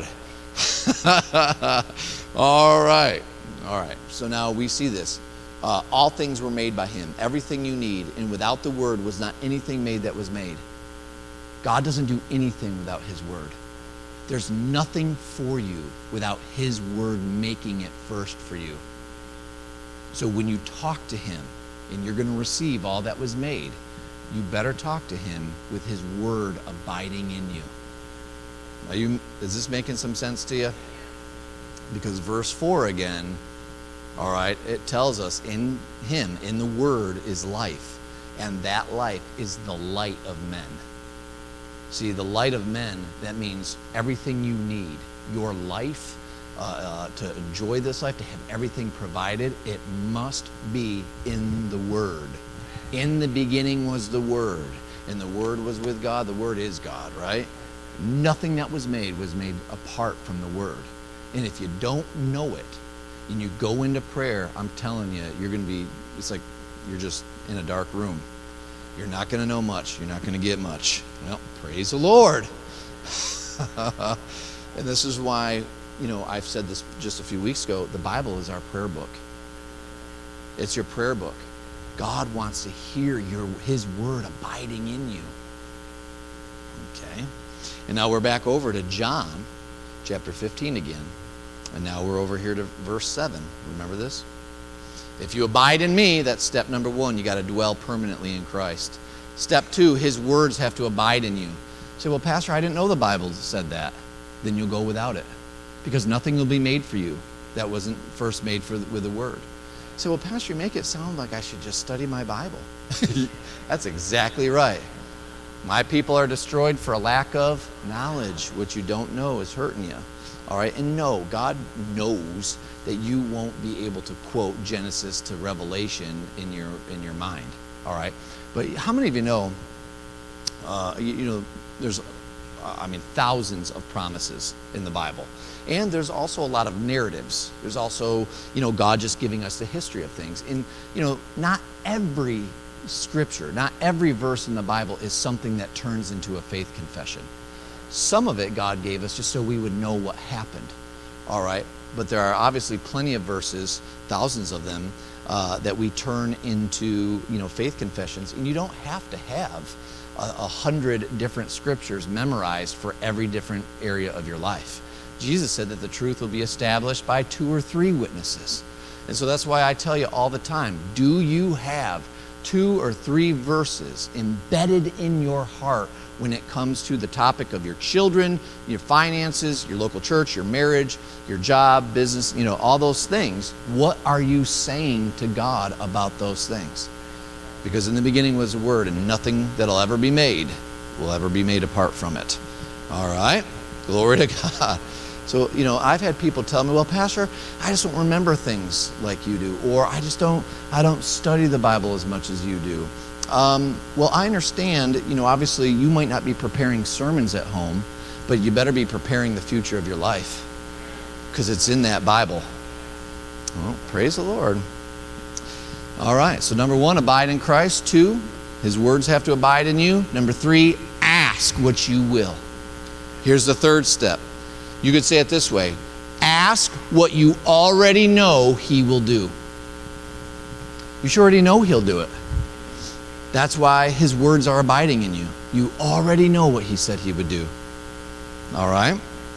All right. All right. So now we see this. Uh, all things were made by Him. Everything you need. And without the Word was not anything made that was made. God doesn't do anything without His Word. There's nothing for you without His Word making it first for you. So when you talk to Him and you're going to receive all that was made, you better talk to Him with His Word abiding in you. Are you, is this making some sense to you? Because verse four again, all right, it tells us in Him, in the Word is life, and that life is the light of men. See, the light of men, that means everything you need, your life, uh, uh, to enjoy this life, to have everything provided, it must be in the Word. In the beginning was the Word, and the Word was with God. The Word is God, right? Nothing that was made was made apart from the Word. And if you don't know it, and you go into prayer, I'm telling you, you're going to be, it's like you're just in a dark room. You're not going to know much. You're not going to get much. Well, praise the Lord. And this is why, you know, I've said this just a few weeks ago, the Bible is our prayer book. It's your prayer book. God wants to hear your His Word abiding in you. Okay? And now we're back over to John chapter fifteen again. And now we're over here to verse seven. Remember this? If you abide in me, that's step number one. You got to dwell permanently in Christ. Step two, His words have to abide in you. You say, well, Pastor, I didn't know the Bible said that. Then you'll go without it. Because nothing will be made for you that wasn't first made for with the Word. You say, well, Pastor, you make it sound like I should just study my Bible. That's exactly right. My people are destroyed for a lack of knowledge. What you don't know is hurting you. All right, and no, God knows that you won't be able to quote Genesis to Revelation in your in your mind. All right, but how many of you know? Uh, you, you know, there's, uh, I mean, thousands of promises in the Bible, and there's also a lot of narratives. There's also, you know, God just giving us the history of things. And you know, not every scripture, not every verse in the Bible is something that turns into a faith confession. Some of it God gave us just so we would know what happened, all right? but there are obviously plenty of verses, thousands of them, uh, that we turn into, you know, faith confessions. And you don't have to have a, a hundred different scriptures memorized for every different area of your life. Jesus said that the truth will be established by two or three witnesses. And so that's why I tell you all the time, do you have two or three verses embedded in your heart when it comes to the topic of your children, your finances, your local church, your marriage, your job, business, you know, all those things? What are you saying to God about those things? Because in the beginning was the Word, and nothing that'll ever be made will ever be made apart from it. All right? Glory to God. So, you know, I've had people tell me, well, Pastor, I just don't remember things like you do, or I just don't, I don't study the Bible as much as you do. Um, well, I understand, you know, obviously you might not be preparing sermons at home, but you better be preparing the future of your life, because it's in that Bible. Well, praise the Lord. All right, so number one, abide in Christ. Two, His words have to abide in you. Number three, ask what you will. Here's the third step. You could say it this way: ask what you already know He will do. You sure already know He'll do it. That's why His words are abiding in you. You already know what He said He would do. All right?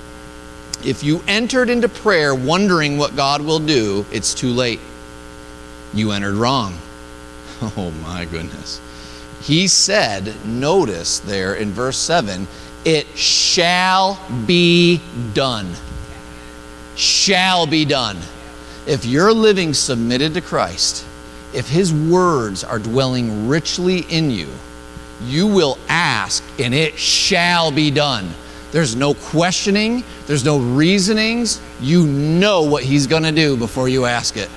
If you entered into prayer wondering what God will do, it's too late. You entered wrong. Oh my goodness. He said, notice there in verse seven, it shall be done. Shall be done. If you're living submitted to Christ, if His words are dwelling richly in you, you will ask and it shall be done. There's no questioning. There's no reasonings. You know what He's going to do before you ask it.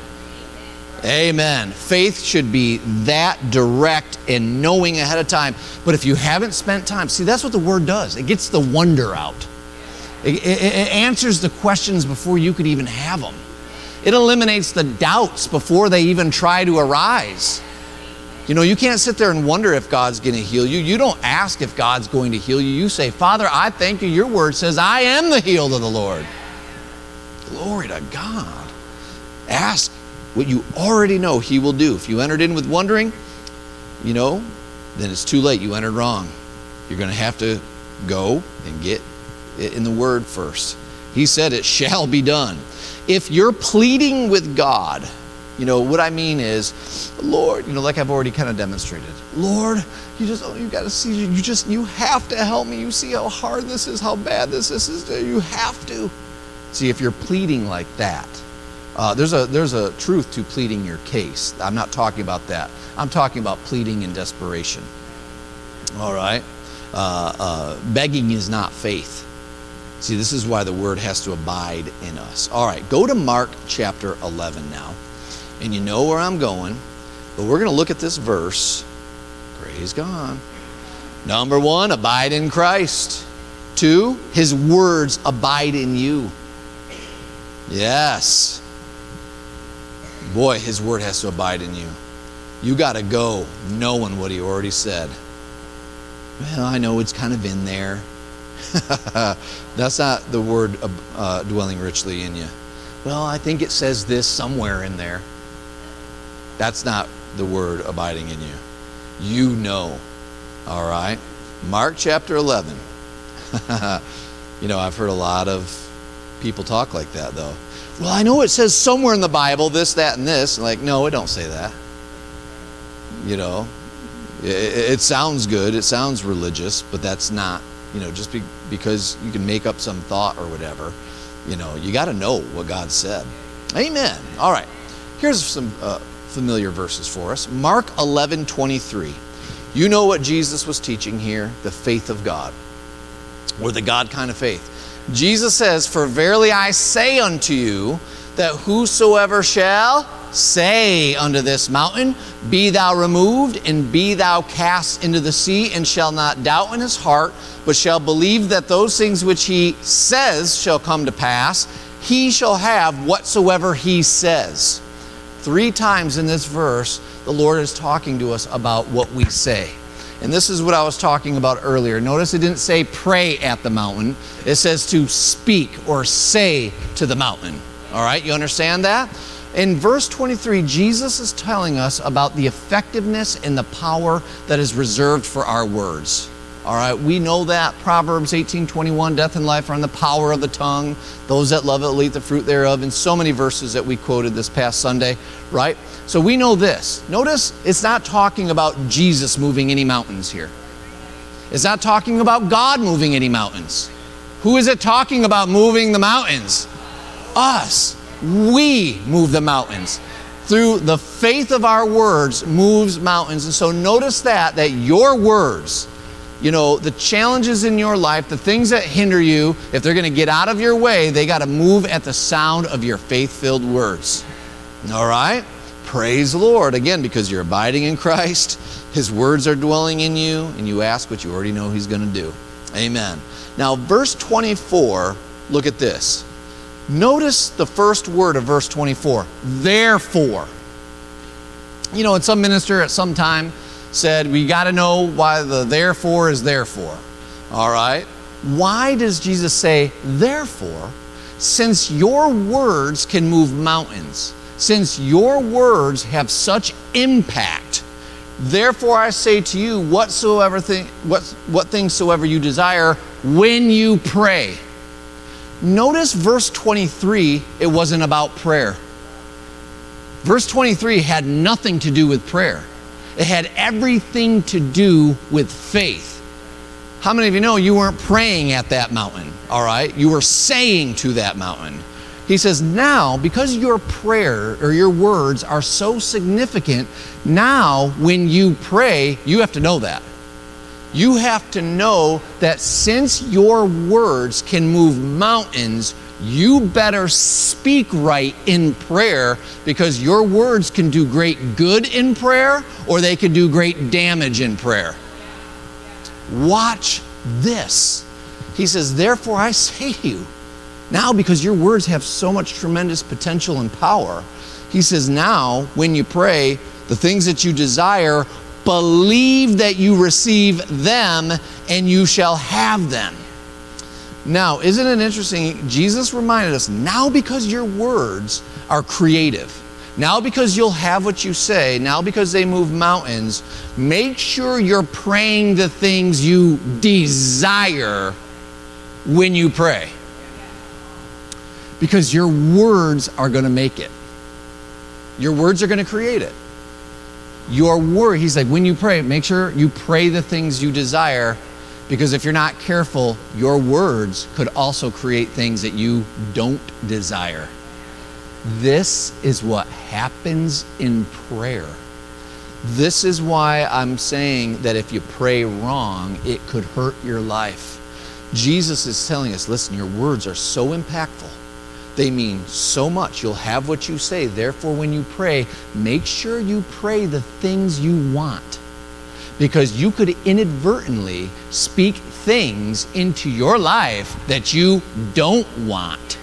Amen. Faith should be that direct and knowing ahead of time. But if you haven't spent time, see, that's what the Word does. It gets the wonder out. It, it, it answers the questions before you could even have them. It eliminates the doubts before they even try to arise. You know, you can't sit there and wonder if God's going to heal you. You don't ask if God's going to heal you. You say, Father, I thank you. Your Word says, I am the healed of the Lord. Glory to God. Ask what you already know He will do. If you entered in with wondering, you know, then it's too late. You entered wrong. You're going to have to go and get it in the Word first. He said it shall be done. If you're pleading with God, you know, what I mean is, Lord, you know, like I've already kind of demonstrated, Lord, you just, oh, you got to see, you just, you have to help me. You see how hard this is, how bad this is. You have to. See, if you're pleading like that, Uh, there's a there's a truth to pleading your case. I'm not talking about that. I'm talking about pleading in desperation. All right? Uh, uh, begging is not faith. See, this is why the Word has to abide in us. All right, go to Mark chapter eleven now. And you know where I'm going, but we're going to look at this verse. Praise God. Number one, abide in Christ. Two, His words abide in you. Yes. Boy, His Word has to abide in you. You got to go knowing what He already said. Well, I know it's kind of in there. That's not the Word uh, dwelling richly in you. Well, I think it says this somewhere in there. That's not the Word abiding in you. You know. All right? Mark chapter eleven. You know, I've heard a lot of people talk like that, though. Well, I know it says somewhere in the Bible this, that, and this. Like, no, it don't say that. You know, it, it sounds good. It sounds religious, but that's not, you know, just be, because you can make up some thought or whatever. You know, you got to know what God said. Amen. All right. Here's some uh, familiar verses for us. Mark eleven twenty-three. You know what Jesus was teaching here, the faith of God, or the God kind of faith. Jesus says, for verily I say unto you, that whosoever shall say unto this mountain, be thou removed, and be thou cast into the sea, and shall not doubt in his heart, but shall believe that those things which he says shall come to pass, he shall have whatsoever he says. Three times in this verse, the Lord is talking to us about what we say. And this is what I was talking about earlier. Notice it didn't say pray at the mountain. It says to speak or say to the mountain. All right, you understand that? In verse twenty-three, Jesus is telling us about the effectiveness and the power that is reserved for our words. All right, we know that. Proverbs eighteen twenty-one, death and life are in the power of the tongue. Those that love it will eat the fruit thereof. And so many verses that we quoted this past Sunday, right? So we know this. Notice it's not talking about Jesus moving any mountains here. It's not talking about God moving any mountains. Who is it talking about moving the mountains? Us. We move the mountains. Through the faith of our words moves mountains. And so notice that, that your words, you know, the challenges in your life, the things that hinder you, if they're going to get out of your way, they got to move at the sound of your faith-filled words. All right? Praise the Lord. Again, because you're abiding in Christ, His words are dwelling in you, and you ask what you already know He's going to do. Amen. Now, verse twenty-four, look at this. Notice the first word of verse twenty-four, therefore. You know, and some minister at some time said, we got to know why the therefore is therefore. All right? Why does Jesus say, therefore, since your words can move mountains, since your words have such impact, therefore I say to you, whatsoever thing, what, what things soever you desire when you pray. Notice verse twenty-three, it wasn't about prayer. Verse twenty-three had nothing to do with prayer. It had everything to do with faith. How many of you know you weren't praying at that mountain, all right? You were saying to that mountain. He says, now, because your prayer or your words are so significant, now when you pray, you have to know that. You have to know that since your words can move mountains, you better speak right in prayer, because your words can do great good in prayer or they can do great damage in prayer. Watch this. He says, therefore I say to you, now because your words have so much tremendous potential and power, he says, now when you pray, the things that you desire, believe that you receive them and you shall have them. Now, isn't it interesting? Jesus reminded us, now because your words are creative, now because you'll have what you say, now because they move mountains, make sure you're praying the things you desire when you pray. Because your words are going to make it. Your words are going to create it. Your word, he's like, when you pray, make sure you pray the things you desire, because if you're not careful, your words could also create things that you don't desire. This is what happens in prayer. This is why I'm saying that if you pray wrong, it could hurt your life. Jesus is telling us, listen, your words are so impactful. They mean so much. You'll have what you say. Therefore, when you pray, make sure you pray the things you want, because you could inadvertently speak things into your life that you don't want.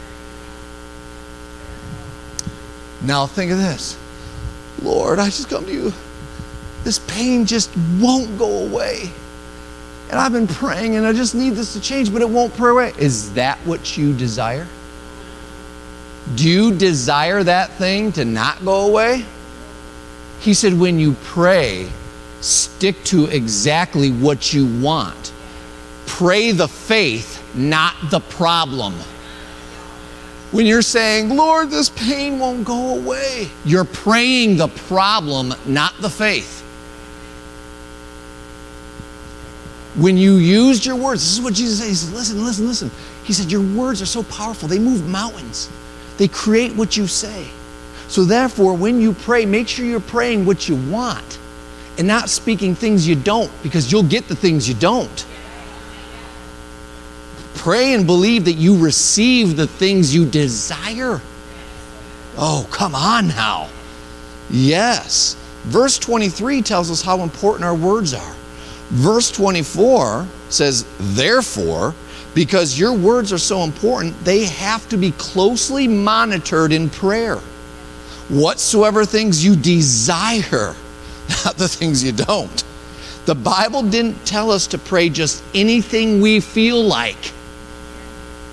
Now think of this. Lord, I just come to you. This pain just won't go away. And I've been praying and I just need this to change, but it won't pray away. Is that what you desire? Do you desire that thing to not go away? He said, when you pray, stick to exactly what you want. Pray the faith, not the problem. When you're saying, Lord, this pain won't go away, you're praying the problem, not the faith. When you used your words, this is what Jesus said. He said, listen, listen, listen. He said, your words are so powerful. They move mountains. They create what you say. So therefore, when you pray, make sure you're praying what you want and not speaking things you don't, because you'll get the things you don't. Pray and believe that you receive the things you desire. Oh, come on now. Yes. Verse twenty-three tells us how important our words are. Verse twenty-four says, therefore, because your words are so important, they have to be closely monitored in prayer. Whatsoever things you desire, not the things you don't. The Bible didn't tell us to pray just anything we feel like.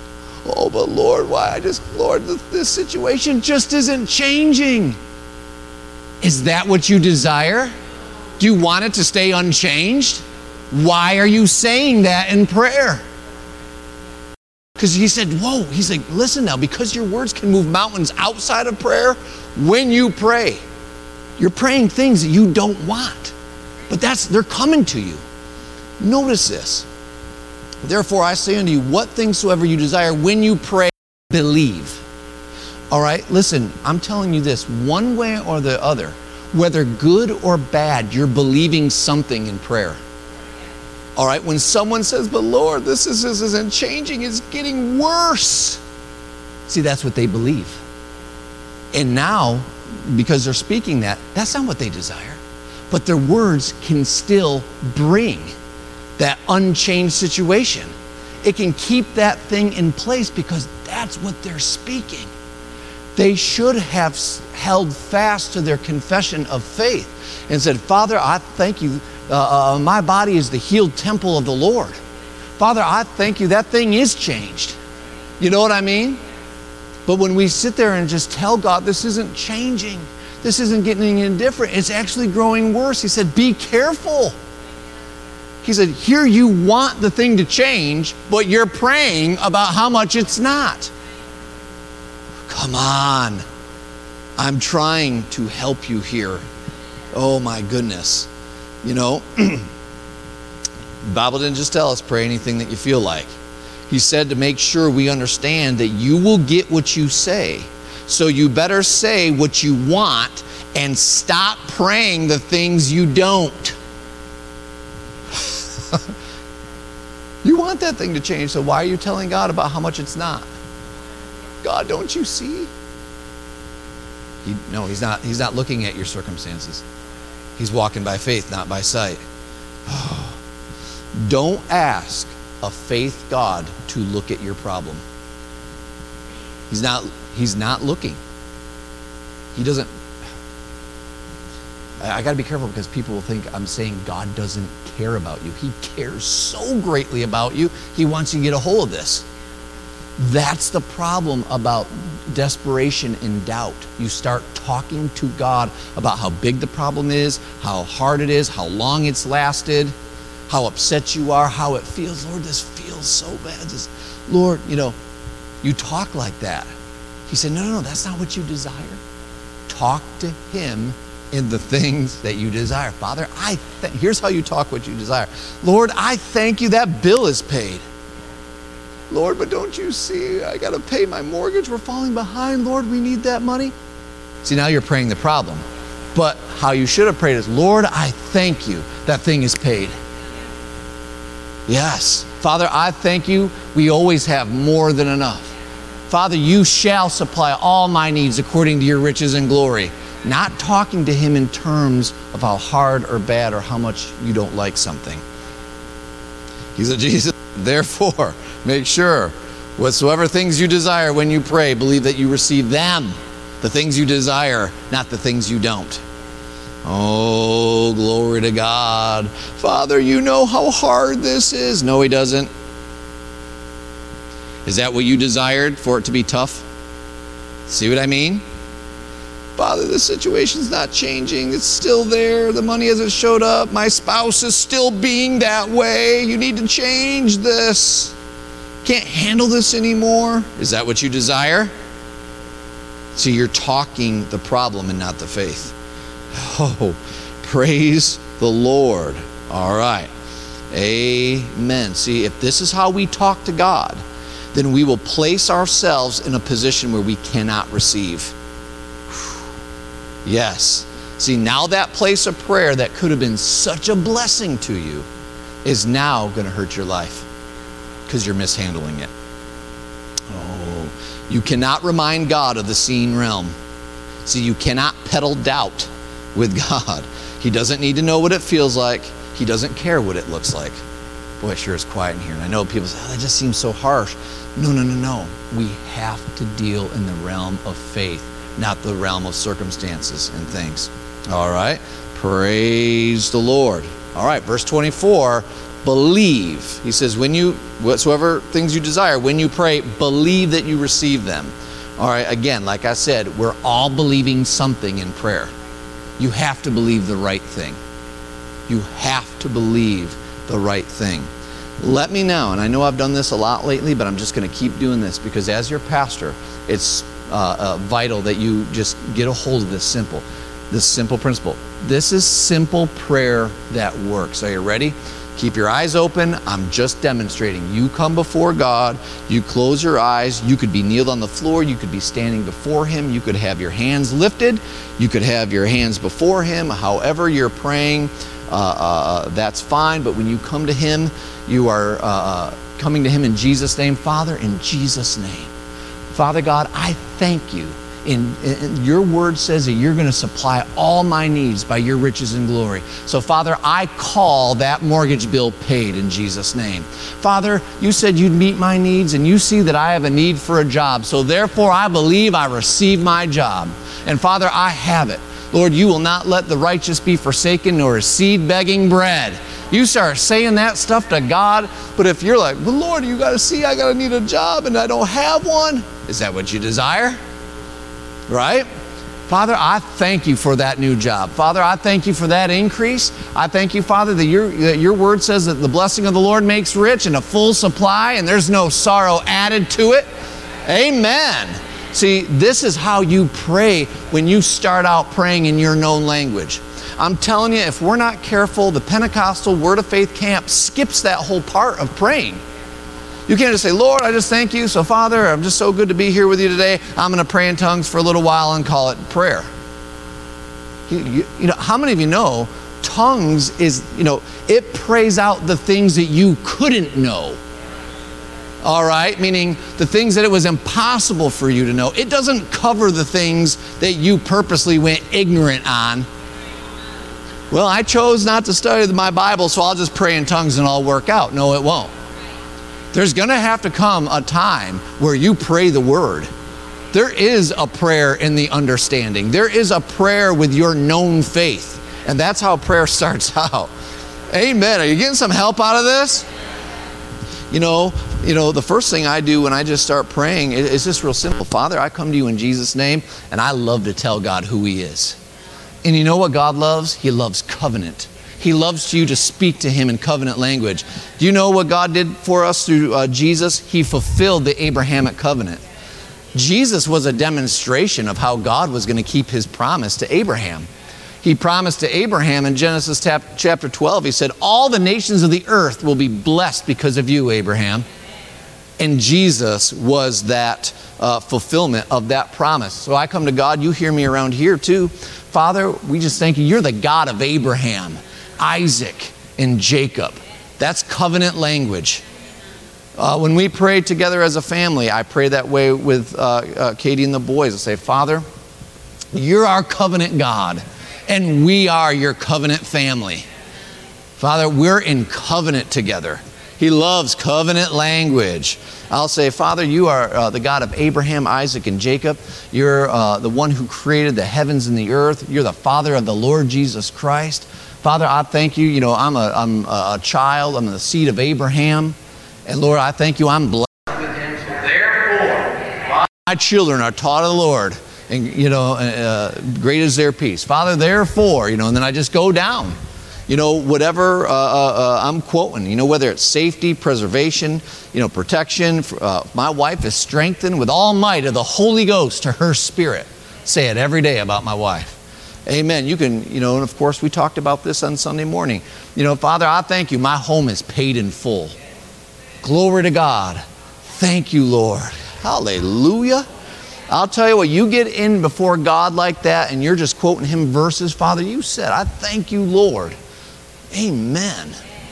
Oh, but Lord, why? I just, Lord, this, this situation just isn't changing. Is that what you desire? Do you want it to stay unchanged? Why are you saying that in prayer? Because he said, whoa, he's like, listen now, because your words can move mountains outside of prayer, when you pray, you're praying things that you don't want. But that's, they're coming to you. Notice this. Therefore, I say unto you, what things soever you desire, when you pray, believe. All right, listen, I'm telling you this, one way or the other, whether good or bad, you're believing something in prayer. All right, when someone says, but Lord, this, is, this isn't changing, it's getting worse. See, that's what they believe. And now, because they're speaking that, that's not what they desire. But their words can still bring that unchanged situation. It can keep that thing in place because that's what they're speaking. They should have held fast to their confession of faith and said, Father, I thank you. Uh, uh, my body is the healed temple of the Lord. Father, I thank you. That thing is changed. You know what I mean? But when we sit there and just tell God, this isn't changing, this isn't getting any different, it's actually growing worse. He said, be careful. He said, here you want the thing to change, but you're praying about how much it's not. Come on. I'm trying to help you here. Oh my goodness. You know, the Bible didn't just tell us pray anything that you feel like. He said to make sure we understand that you will get what you say. So you better say what you want and stop praying the things you don't. You want that thing to change, so why are you telling God about how much it's not? God, don't you see? He, no, he's not, he's not looking at your circumstances. He's walking by faith, not by sight. Don't ask a faith God to look at your problem. He's not, he's not looking. He doesn't. I, I got to be careful because people will think I'm saying God doesn't care about you. He cares so greatly about you, he wants you to get a hold of this. That's the problem about desperation and doubt. You start talking to God about how big the problem is, how hard it is, how long it's lasted, how upset you are, how it feels. Lord, this feels so bad. This, Lord, you know, you talk like that. He said, no, no, no, that's not what you desire. Talk to him in the things that you desire. Father, I th- here's how you talk what you desire. Lord, I thank you that bill is paid. Lord, but don't you see, I got to pay my mortgage. We're falling behind. Lord, we need that money. See, now you're praying the problem. But how you should have prayed is, Lord, I thank you that thing is paid. Yes. Father, I thank you. We always have more than enough. Father, you shall supply all my needs according to your riches and glory. Not talking to him in terms of how hard or bad or how much you don't like something. He said, Jesus, therefore, make sure whatsoever things you desire when you pray, believe that you receive them, the things you desire, not the things you don't. Oh, glory to God. Father, you know how hard this is. No, he doesn't. Is that what you desired, for it to be tough? See what I mean? Father, the situation's not changing. It's still there. The money hasn't showed up. My spouse is still being that way. You need to change this. Can't handle this anymore. Is that what you desire? See, you're talking the problem and not the faith. Oh, praise the Lord. All right. Amen. See, if this is how we talk to God, then we will place ourselves in a position where we cannot receive. Yes. See, now that place of prayer that could have been such a blessing to you is now going to hurt your life because you're mishandling it. Oh, you cannot remind God of the seen realm. See, you cannot peddle doubt with God. He doesn't need to know what it feels like. He doesn't care what it looks like. Boy, it sure is quiet in here. And I know people say, oh, that just seems so harsh. No, no, no, no. We have to deal in the realm of faith, not the realm of circumstances and things. All right. Praise the Lord. All right. Verse twenty-four. Believe. He says, when you, whatsoever things you desire, when you pray, believe that you receive them. All right, again, like I said, we're all believing something in prayer. You have to believe the right thing. You have to believe the right thing. Let me know, and I know I've done this a lot lately, but I'm just going to keep doing this because as your pastor, it's uh, uh, vital that you just get a hold of this simple, this simple principle. This is simple prayer that works. Are you ready? Keep your eyes open. I'm just demonstrating. You come before God, you close your eyes, you could be kneeled on the floor, you could be standing before Him, you could have your hands lifted, you could have your hands before Him, however you're praying, uh, uh, that's fine, but when you come to Him, you are uh, coming to Him in Jesus' name. Father, in Jesus' name. Father God, I thank you. In, in, your word says that you're going to supply all my needs by your riches and glory. So, Father, I call that mortgage bill paid in Jesus' name. Father, you said you'd meet my needs, and you see that I have a need for a job. So, therefore, I believe I receive my job. And, Father, I have it. Lord, you will not let the righteous be forsaken, nor his seed begging bread. You start saying that stuff to God, but if you're like, well, Lord, you got to see I got to need a job, and I don't have one, is that what you desire? Right? Father, I thank you for that new job. Father, I thank you for that increase. I thank you, Father, that your, that your word says that the blessing of the Lord makes rich and a full supply, and there's no sorrow added to it. Amen. See, this is how you pray when you start out praying in your known language. I'm telling you, if we're not careful, the Pentecostal Word of Faith camp skips that whole part of praying. You can't just say, Lord, I just thank you. So, Father, I'm just so good to be here with you today. I'm going to pray in tongues for a little while and call it prayer. You, you, you know, how many of you know tongues is, you know, it prays out the things that you couldn't know. All right? Meaning the things that it was impossible for you to know. It doesn't cover the things that you purposely went ignorant on. Well, I chose not to study my Bible, so I'll just pray in tongues and I'll work out. No, it won't. There's going to have to come a time where you pray the word. There is a prayer in the understanding. There is a prayer with your known faith. And that's how prayer starts out. Amen. Are you getting some help out of this? You know, you know, the first thing I do when I just start praying is just real simple. Father, I come to you in Jesus' name, and I love to tell God who He is. And you know what God loves? He loves covenant. He loves you to speak to Him in covenant language. Do you know what God did for us through uh, Jesus? He fulfilled the Abrahamic covenant. Jesus was a demonstration of how God was going to keep His promise to Abraham. He promised to Abraham in Genesis chapter twelve, He said, all the nations of the earth will be blessed because of you, Abraham. And Jesus was that uh, fulfillment of that promise. So I come to God, you hear me around here too. Father, we just thank you. You're the God of Abraham, Isaac, and Jacob. That's covenant language. Uh, when we pray together as a family, I pray that way with uh, uh, Katie and the boys. I say, Father, you're our covenant God, and we are your covenant family. Father, we're in covenant together. He loves covenant language. I'll say, Father, you are uh, the God of Abraham, Isaac, and Jacob. You're uh, the one who created the heavens and the earth. You're the Father of the Lord Jesus Christ. Father, I thank you. You know, I'm a, I'm a child. I'm the seed of Abraham. And Lord, I thank you. I'm blessed with him. So therefore, my children are taught of the Lord. And, you know, uh, great is their peace. Father, therefore, you know, and then I just go down. You know, whatever uh, uh, I'm quoting, you know, whether it's safety, preservation, you know, protection. Uh, my wife is strengthened with all might of the Holy Ghost to her spirit. Say it every day about my wife. Amen. You can, you know, and of course we talked about this on Sunday morning. You know, Father, I thank you. My home is paid in full. Glory to God. Thank you, Lord. Hallelujah. I'll tell you what, you get in before God like that and you're just quoting Him verses. Father, you said, I thank you, Lord. Amen.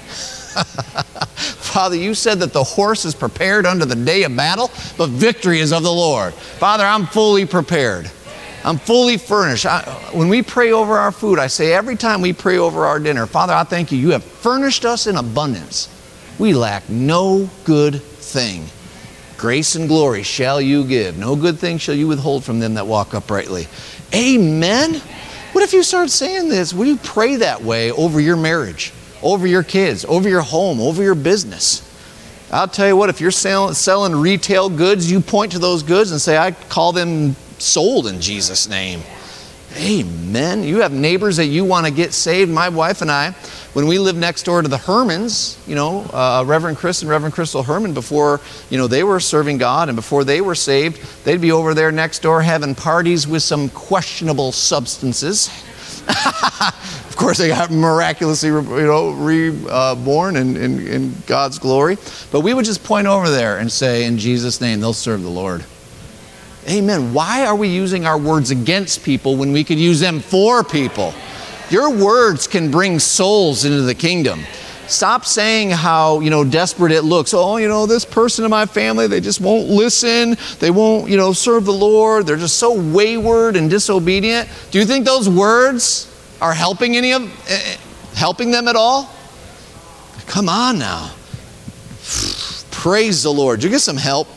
Father, you said that the horse is prepared unto the day of battle, but victory is of the Lord. Father, I'm fully prepared. I'm fully furnished. I, when we pray over our food, I say every time we pray over our dinner, Father, I thank you. You have furnished us in abundance. We lack no good thing. Grace and glory shall you give. No good thing shall you withhold from them that walk uprightly. Amen. What if you start saying this? Will you pray that way over your marriage, over your kids, over your home, over your business. I'll tell you what, if you're sell, selling retail goods, you point to those goods and say, I call them sold in Jesus' name. Amen. You have neighbors that you want to get saved. My wife and I, when we lived next door to the Hermans, you know, uh, Reverend Chris and Reverend Crystal Herman, before, you know, they were serving God and before they were saved, they'd be over there next door having parties with some questionable substances. Of course, they got miraculously, you know, reborn uh, in, in, in God's glory. But we would just point over there and say, in Jesus' name, they'll serve the Lord. Amen. Why are we using our words against people when we could use them for people? Your words can bring souls into the kingdom. Stop saying how, you know, desperate it looks. Oh, you know, this person in my family, they just won't listen. They won't, you know, serve the Lord. They're just so wayward and disobedient. Do you think those words are helping any of, uh, helping them at all? Come on now. Praise the Lord. Did you get some help?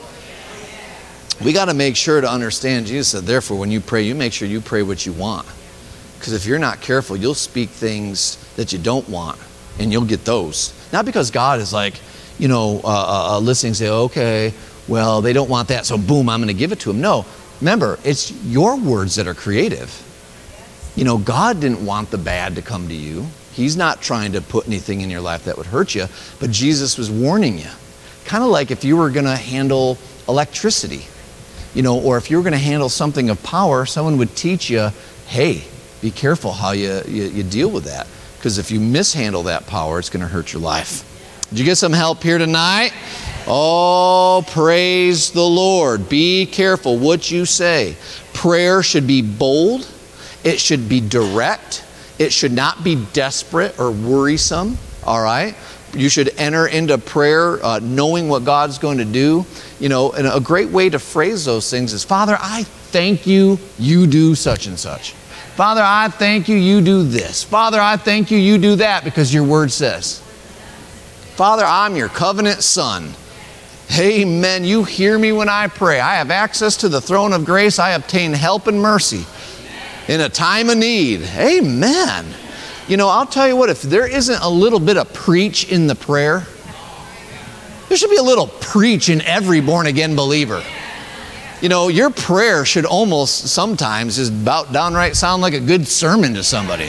We got to make sure to understand. Jesus said, therefore, when you pray, you make sure you pray what you want. Because if you're not careful, you'll speak things that you don't want, and you'll get those. Not because God is like, you know, uh, uh, listening and say, okay, well, they don't want that, so boom, I'm going to give it to them. No, remember, it's your words that are creative. You know, God didn't want the bad to come to you. He's not trying to put anything in your life that would hurt you, but Jesus was warning you. Kind of like if you were going to handle electricity, you know, or if you were going to handle something of power, someone would teach you, hey, be careful how you, you, you deal with that. Because if you mishandle that power, it's going to hurt your life. Did you get some help here tonight? Oh, praise the Lord. Be careful what you say. Prayer should be bold. It should be direct. It should not be desperate or worrisome, all right? You should enter into prayer uh, knowing what God's going to do. You know, and a great way to phrase those things is, Father, I thank you, you do such and such. Father, I thank you, you do this. Father, I thank you, you do that, because your word says. Father, I'm your covenant son. Amen. You hear me when I pray. I have access to the throne of grace. I obtain help and mercy in a time of need. Amen. You know, I'll tell you what, if there isn't a little bit of preach in the prayer, there should be a little preach in every born-again believer. You know, your prayer should almost sometimes just about downright sound like a good sermon to somebody.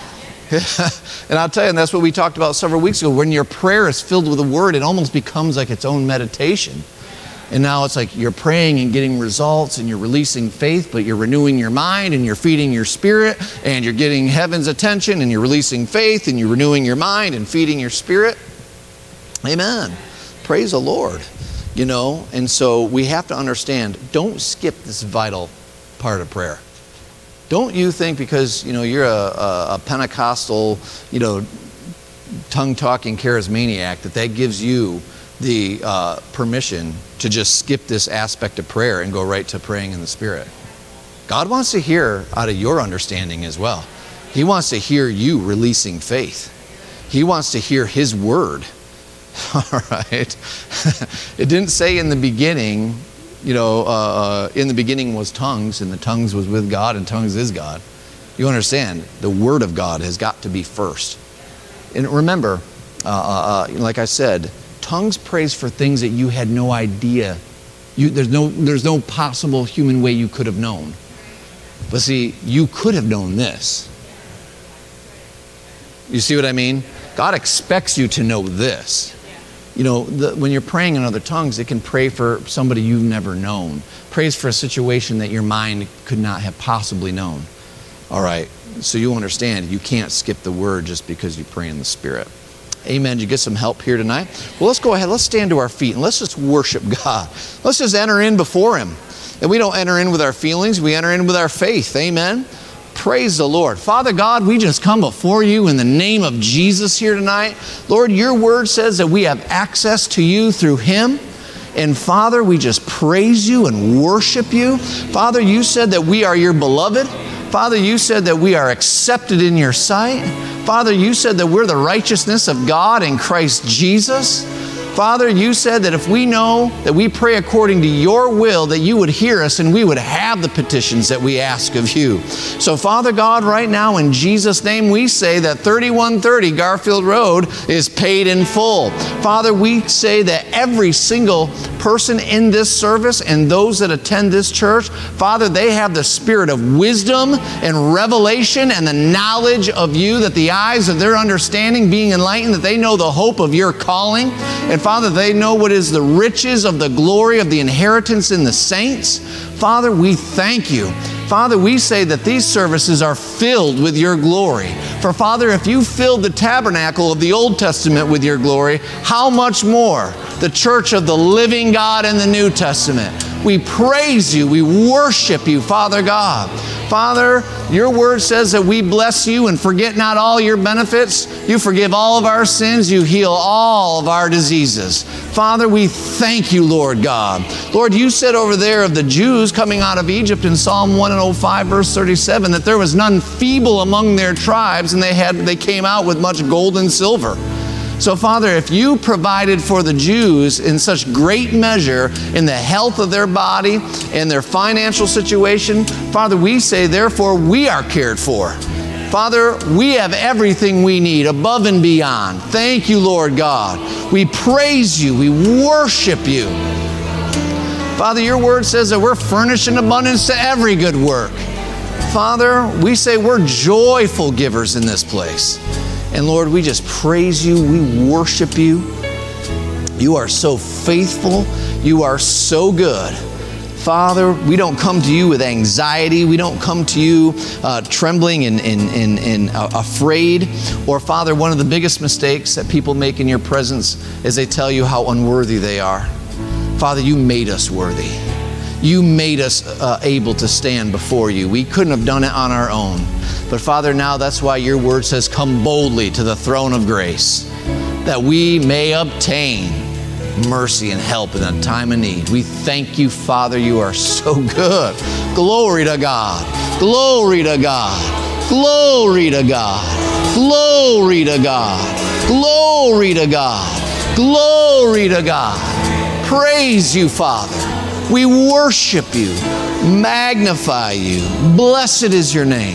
And I'll tell you, and that's what we talked about several weeks ago. When your prayer is filled with the word, it almost becomes like its own meditation. And now it's like you're praying and getting results and you're releasing faith, but you're renewing your mind and you're feeding your spirit and you're getting heaven's attention and you're releasing faith and you're renewing your mind and feeding your spirit. Amen. Praise the Lord. You know, and so we have to understand, don't skip this vital part of prayer. Don't you think because, you know, you're a, a, a Pentecostal, you know, tongue-talking charismaniac that that gives you the uh, permission to just skip this aspect of prayer and go right to praying in the Spirit. God wants to hear out of your understanding as well. He wants to hear you releasing faith. He wants to hear His word. All right. It didn't say in the beginning, you know, uh, in the beginning was tongues, and the tongues was with God, and tongues is God. You understand, the word of God has got to be first. And remember, uh, uh, like I said, tongues prays for things that you had no idea. You, there's no, there's no possible human way you could have known. But see, you could have known this. You see what I mean? God expects you to know this. You know, the, when you're praying in other tongues, it can pray for somebody you've never known. Prays for a situation that your mind could not have possibly known. All right, so you understand, you can't skip the word just because you pray in the Spirit. Amen. Did you get some help here tonight? Well, let's go ahead. Let's stand to our feet and let's just worship God. Let's just enter in before Him. And we don't enter in with our feelings. We enter in with our faith. Amen. Praise the Lord. Father God, we just come before you in the name of Jesus here tonight. Lord, your word says that we have access to you through Him. And Father, we just praise you and worship you. Father, you said that we are your beloved. Father, you said that we are accepted in your sight. Father, you said that we're the righteousness of God in Christ Jesus. Father, you said that if we know that we pray according to your will, that you would hear us and we would have the petitions that we ask of you. So, Father God, right now in Jesus' name, we say that thirty-one thirty Garfield Road is paid in full. Father, we say that every single person in this service and those that attend this church, Father, they have the spirit of wisdom and revelation and the knowledge of you, that the eyes of their understanding being enlightened, that they know the hope of your calling. And Father, they know what is the riches of the glory of the inheritance in the saints. Father, we thank you. Father, we say that these services are filled with your glory. For Father, if you filled the tabernacle of the Old Testament with your glory, how much more the church of the living God in the New Testament? We praise you. We worship you, Father God. Father, your word says that we bless you and forget not all your benefits. You forgive all of our sins. You heal all of our diseases. Father, we thank you, Lord God. Lord, you said over there of the Jews coming out of Egypt in Psalm one oh five, verse thirty-seven, that there was none feeble among their tribes, and they had they came out with much gold and silver. So, Father, if you provided for the Jews in such great measure in the health of their body and their financial situation, Father, we say, therefore, we are cared for. Father, we have everything we need above and beyond. Thank you, Lord God. We praise you. We worship you. Father, your word says that we're furnished in abundance to every good work. Father, we say we're joyful givers in this place. And Lord, we just praise you. We worship you. You are so faithful. You are so good. Father, we don't come to you with anxiety. We don't come to you uh, trembling and, and, and, and uh, afraid. Or, Father, one of the biggest mistakes that people make in your presence is they tell you how unworthy they are. Father, you made us worthy. You made us uh, able to stand before you. We couldn't have done it on our own. But Father, now that's why your word says, come boldly to the throne of grace, that we may obtain mercy and help in a time of need. We thank you, Father. You are so good. Glory to God. Glory to God. Glory to God. Glory to God. Glory to God. Glory to God. Praise you, Father. We worship you, magnify you. Blessed is your name.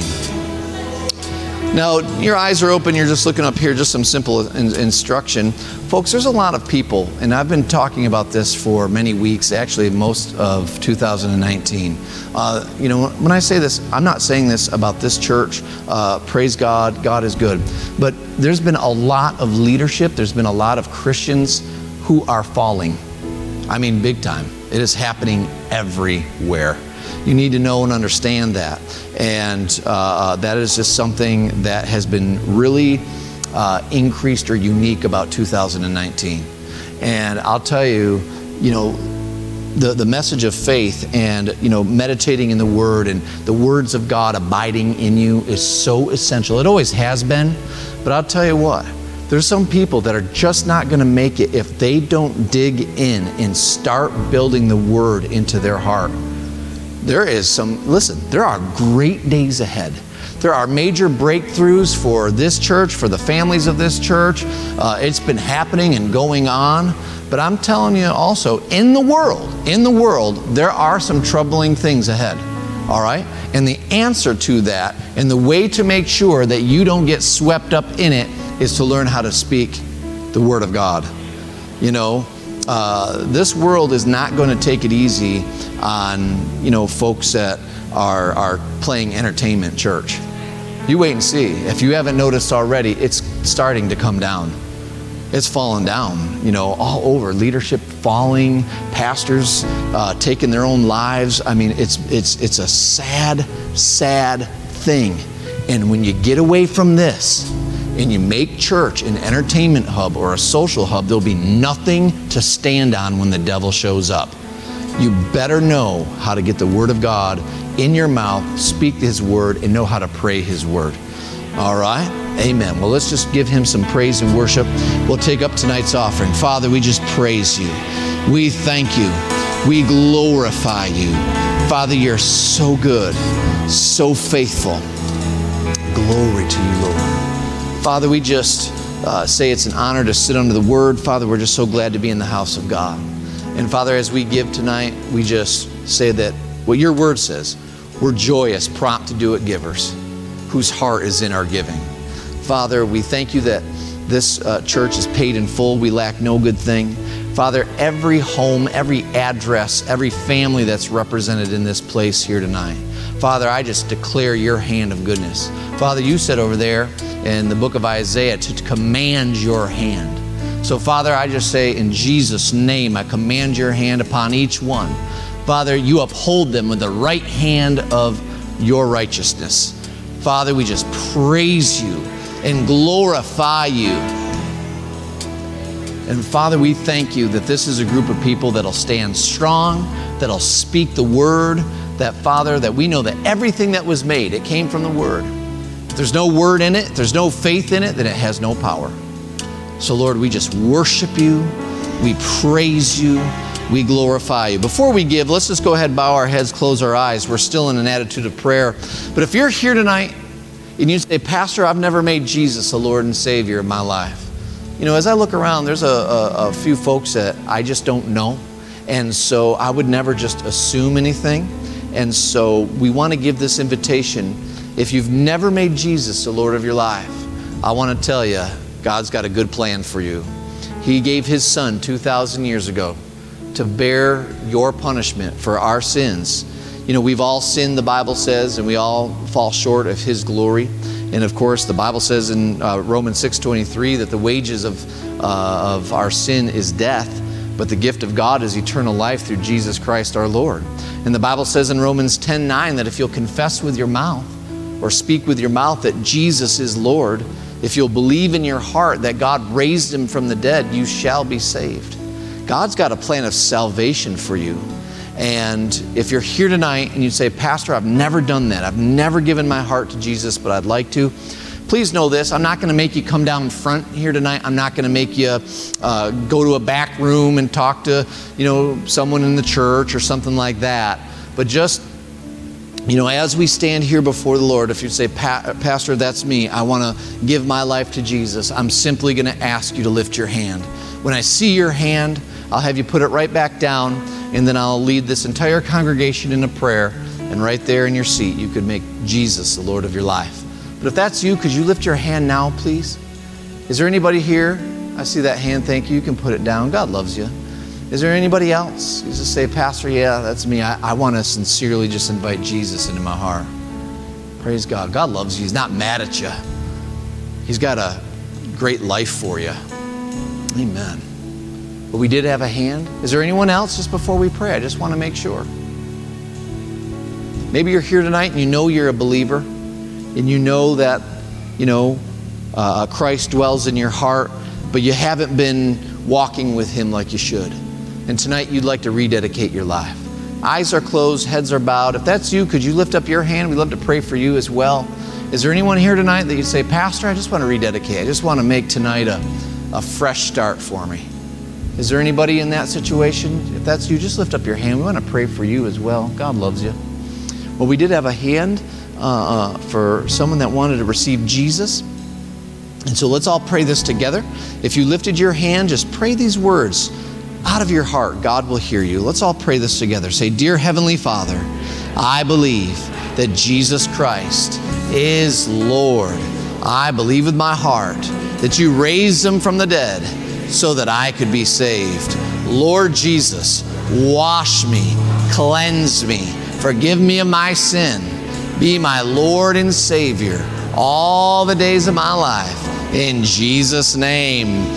Now, your eyes are open, you're just looking up here, just some simple in- instruction. Folks, there's a lot of people, and I've been talking about this for many weeks, actually most of two thousand nineteen. Uh, you know, when I say this, I'm not saying this about this church. Uh, praise God, God is good. But there's been a lot of leadership, there's been a lot of Christians who are falling. I mean, big time. It is happening everywhere. You need to know and understand that. And uh, that is just something that has been really uh, increased or unique about two thousand nineteen. And I'll tell you, you know, the, the message of faith and, you know, meditating in the Word and the words of God abiding in you is so essential. It always has been. But I'll tell you what, there's some people that are just not going to make it if they don't dig in and start building the Word into their heart. There is some, listen, there are great days ahead. There are major breakthroughs for this church, for the families of this church. Uh, it's been happening and going on. But I'm telling you also, in the world, in the world, there are some troubling things ahead. All right? And the answer to that and the way to make sure that you don't get swept up in it is to learn how to speak the Word of God. You know, uh, this world is not going to take it easy on, you know, folks that are, are playing entertainment church. You wait and see. If you haven't noticed already, it's starting to come down. It's fallen down, you know, all over. Leadership falling, pastors uh, taking their own lives. I mean, it's it's it's a sad, sad thing. And when you get away from this and you make church an entertainment hub or a social hub, there'll be nothing to stand on when the devil shows up. You better know how to get the Word of God in your mouth, speak His Word, and know how to pray His Word. All right? Amen. Well, let's just give Him some praise and worship. We'll take up tonight's offering. Father, we just praise you. We thank you. We glorify you. Father, you're so good, so faithful. Glory to you, Lord. Father, we just uh, say it's an honor to sit under the Word. Father, we're just so glad to be in the house of God. And Father, as we give tonight, we just say that what your Word says, we're joyous, prompt to do it givers, whose heart is in our giving. Father, we thank you that this uh, church is paid in full. We lack no good thing. Father, every home, every address, every family that's represented in this place here tonight, Father, I just declare your hand of goodness. Father, you said over there in the book of Isaiah to command your hand. So, Father, I just say in Jesus' name, I command your hand upon each one. Father, you uphold them with the right hand of your righteousness. Father, we just praise you and glorify you. And Father, we thank you that this is a group of people that'll stand strong, that'll speak the word, that Father, that we know that everything that was made, it came from the word. If there's no word in it, if there's no faith in it, then it has no power. So Lord, we just worship you, we praise you, we glorify you. Before we give, let's just go ahead and bow our heads, close our eyes. We're still in an attitude of prayer. But if you're here tonight and you say, Pastor, I've never made Jesus the Lord and Savior of my life. You know, as I look around, there's a, a, a few folks that I just don't know. And so I would never just assume anything. And so we want to give this invitation. If you've never made Jesus the Lord of your life, I want to tell you, God's got a good plan for you. He gave his son two thousand years ago to bear your punishment for our sins. You know, we've all sinned, the Bible says, and we all fall short of his glory. And of course, the Bible says in uh, Romans six twenty-three that the wages of, uh, of our sin is death, but the gift of God is eternal life through Jesus Christ our Lord. And the Bible says in Romans ten nine that if you'll confess with your mouth or speak with your mouth that Jesus is Lord, if you'll believe in your heart that God raised him from the dead, you shall be saved. God's got a plan of salvation for you. And if you're here tonight and you say, Pastor, I've never done that. I've never given my heart to Jesus, but I'd like to. Please know this. I'm not going to make you come down front here tonight. I'm not going to make you uh, go to a back room and talk to, you know, someone in the church or something like that. But just, you know, as we stand here before the Lord, if you say, pa- Pastor, that's me. I want to give my life to Jesus. I'm simply going to ask you to lift your hand. When I see your hand, I'll have you put it right back down, and then I'll lead this entire congregation in a prayer. And right there in your seat, you could make Jesus the Lord of your life. But if that's you, could you lift your hand now, please? Is there anybody here? I see that hand. Thank you. You can put it down. God loves you. Is there anybody else? You just say, Pastor, yeah, that's me. I, I want to sincerely just invite Jesus into my heart. Praise God. God loves you. He's not mad at you. He's got a great life for you. Amen. But we did have a hand. Is there anyone else just before we pray? I just want to make sure. Maybe you're here tonight and you know you're a believer and you know that, you know, uh, Christ dwells in your heart, but you haven't been walking with him like you should. And tonight you'd like to rededicate your life. Eyes are closed, heads are bowed. If that's you, could you lift up your hand? We'd love to pray for you as well. Is there anyone here tonight that you'd say, Pastor, I just want to rededicate. I just want to make tonight a, a fresh start for me. Is there anybody in that situation? If that's you, just lift up your hand. We want to pray for you as well. God loves you. Well, we did have a hand uh, uh, for someone that wanted to receive Jesus. And so let's all pray this together. If you lifted your hand, just pray these words out of your heart. God will hear you. Let's all pray this together. Say, Dear Heavenly Father, I believe that Jesus Christ is Lord. I believe with my heart that you raised him from the dead so that I could be saved. Lord Jesus, wash me, cleanse me, forgive me of my sin, be my Lord and Savior all the days of my life. In Jesus' name,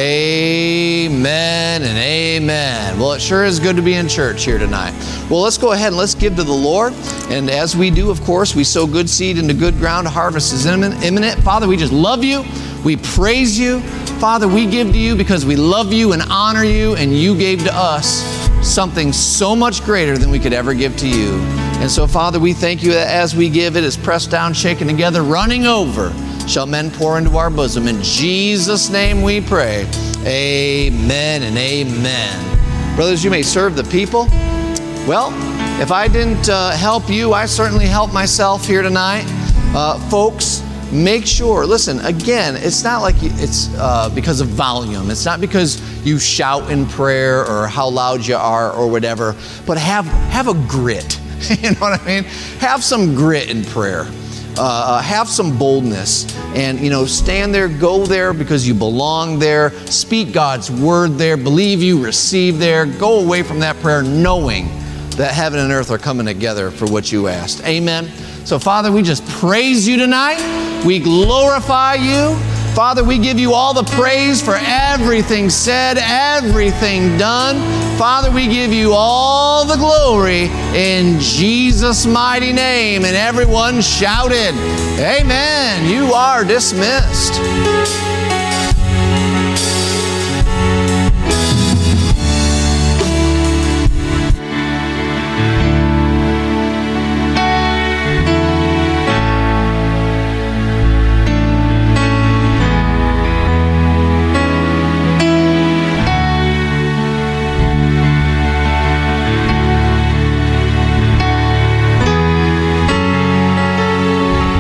amen and amen. Well, it sure is good to be in church here tonight. Well, let's go ahead and let's give to the Lord. And as we do, of course, we sow good seed into good ground. Harvest is imminent. Father, we just love you. We praise you. Father, we give to you because we love you and honor you, and you gave to us something so much greater than we could ever give to you. And so, Father, we thank you that as we give, it is pressed down, shaken together, running over, shall men pour into our bosom. In Jesus' name we pray. Amen and amen. Brothers, you may serve the people. Well, if I didn't uh, help you, I certainly helped myself here tonight. Uh, folks, make sure, listen, again, it's not like it's uh, because of volume. It's not because you shout in prayer or how loud you are or whatever, but have, have a grit. You know what I mean? Have some grit in prayer. Uh, have some boldness and, you know, stand there, go there because you belong there. Speak God's word there. Believe you receive there. Go away from that prayer knowing that heaven and earth are coming together for what you asked. Amen. So, Father, we just praise you tonight. We glorify you. Father, we give you all the praise for everything said, everything done. Father, we give you all the glory in Jesus' mighty name. And everyone shouted, amen. You are dismissed.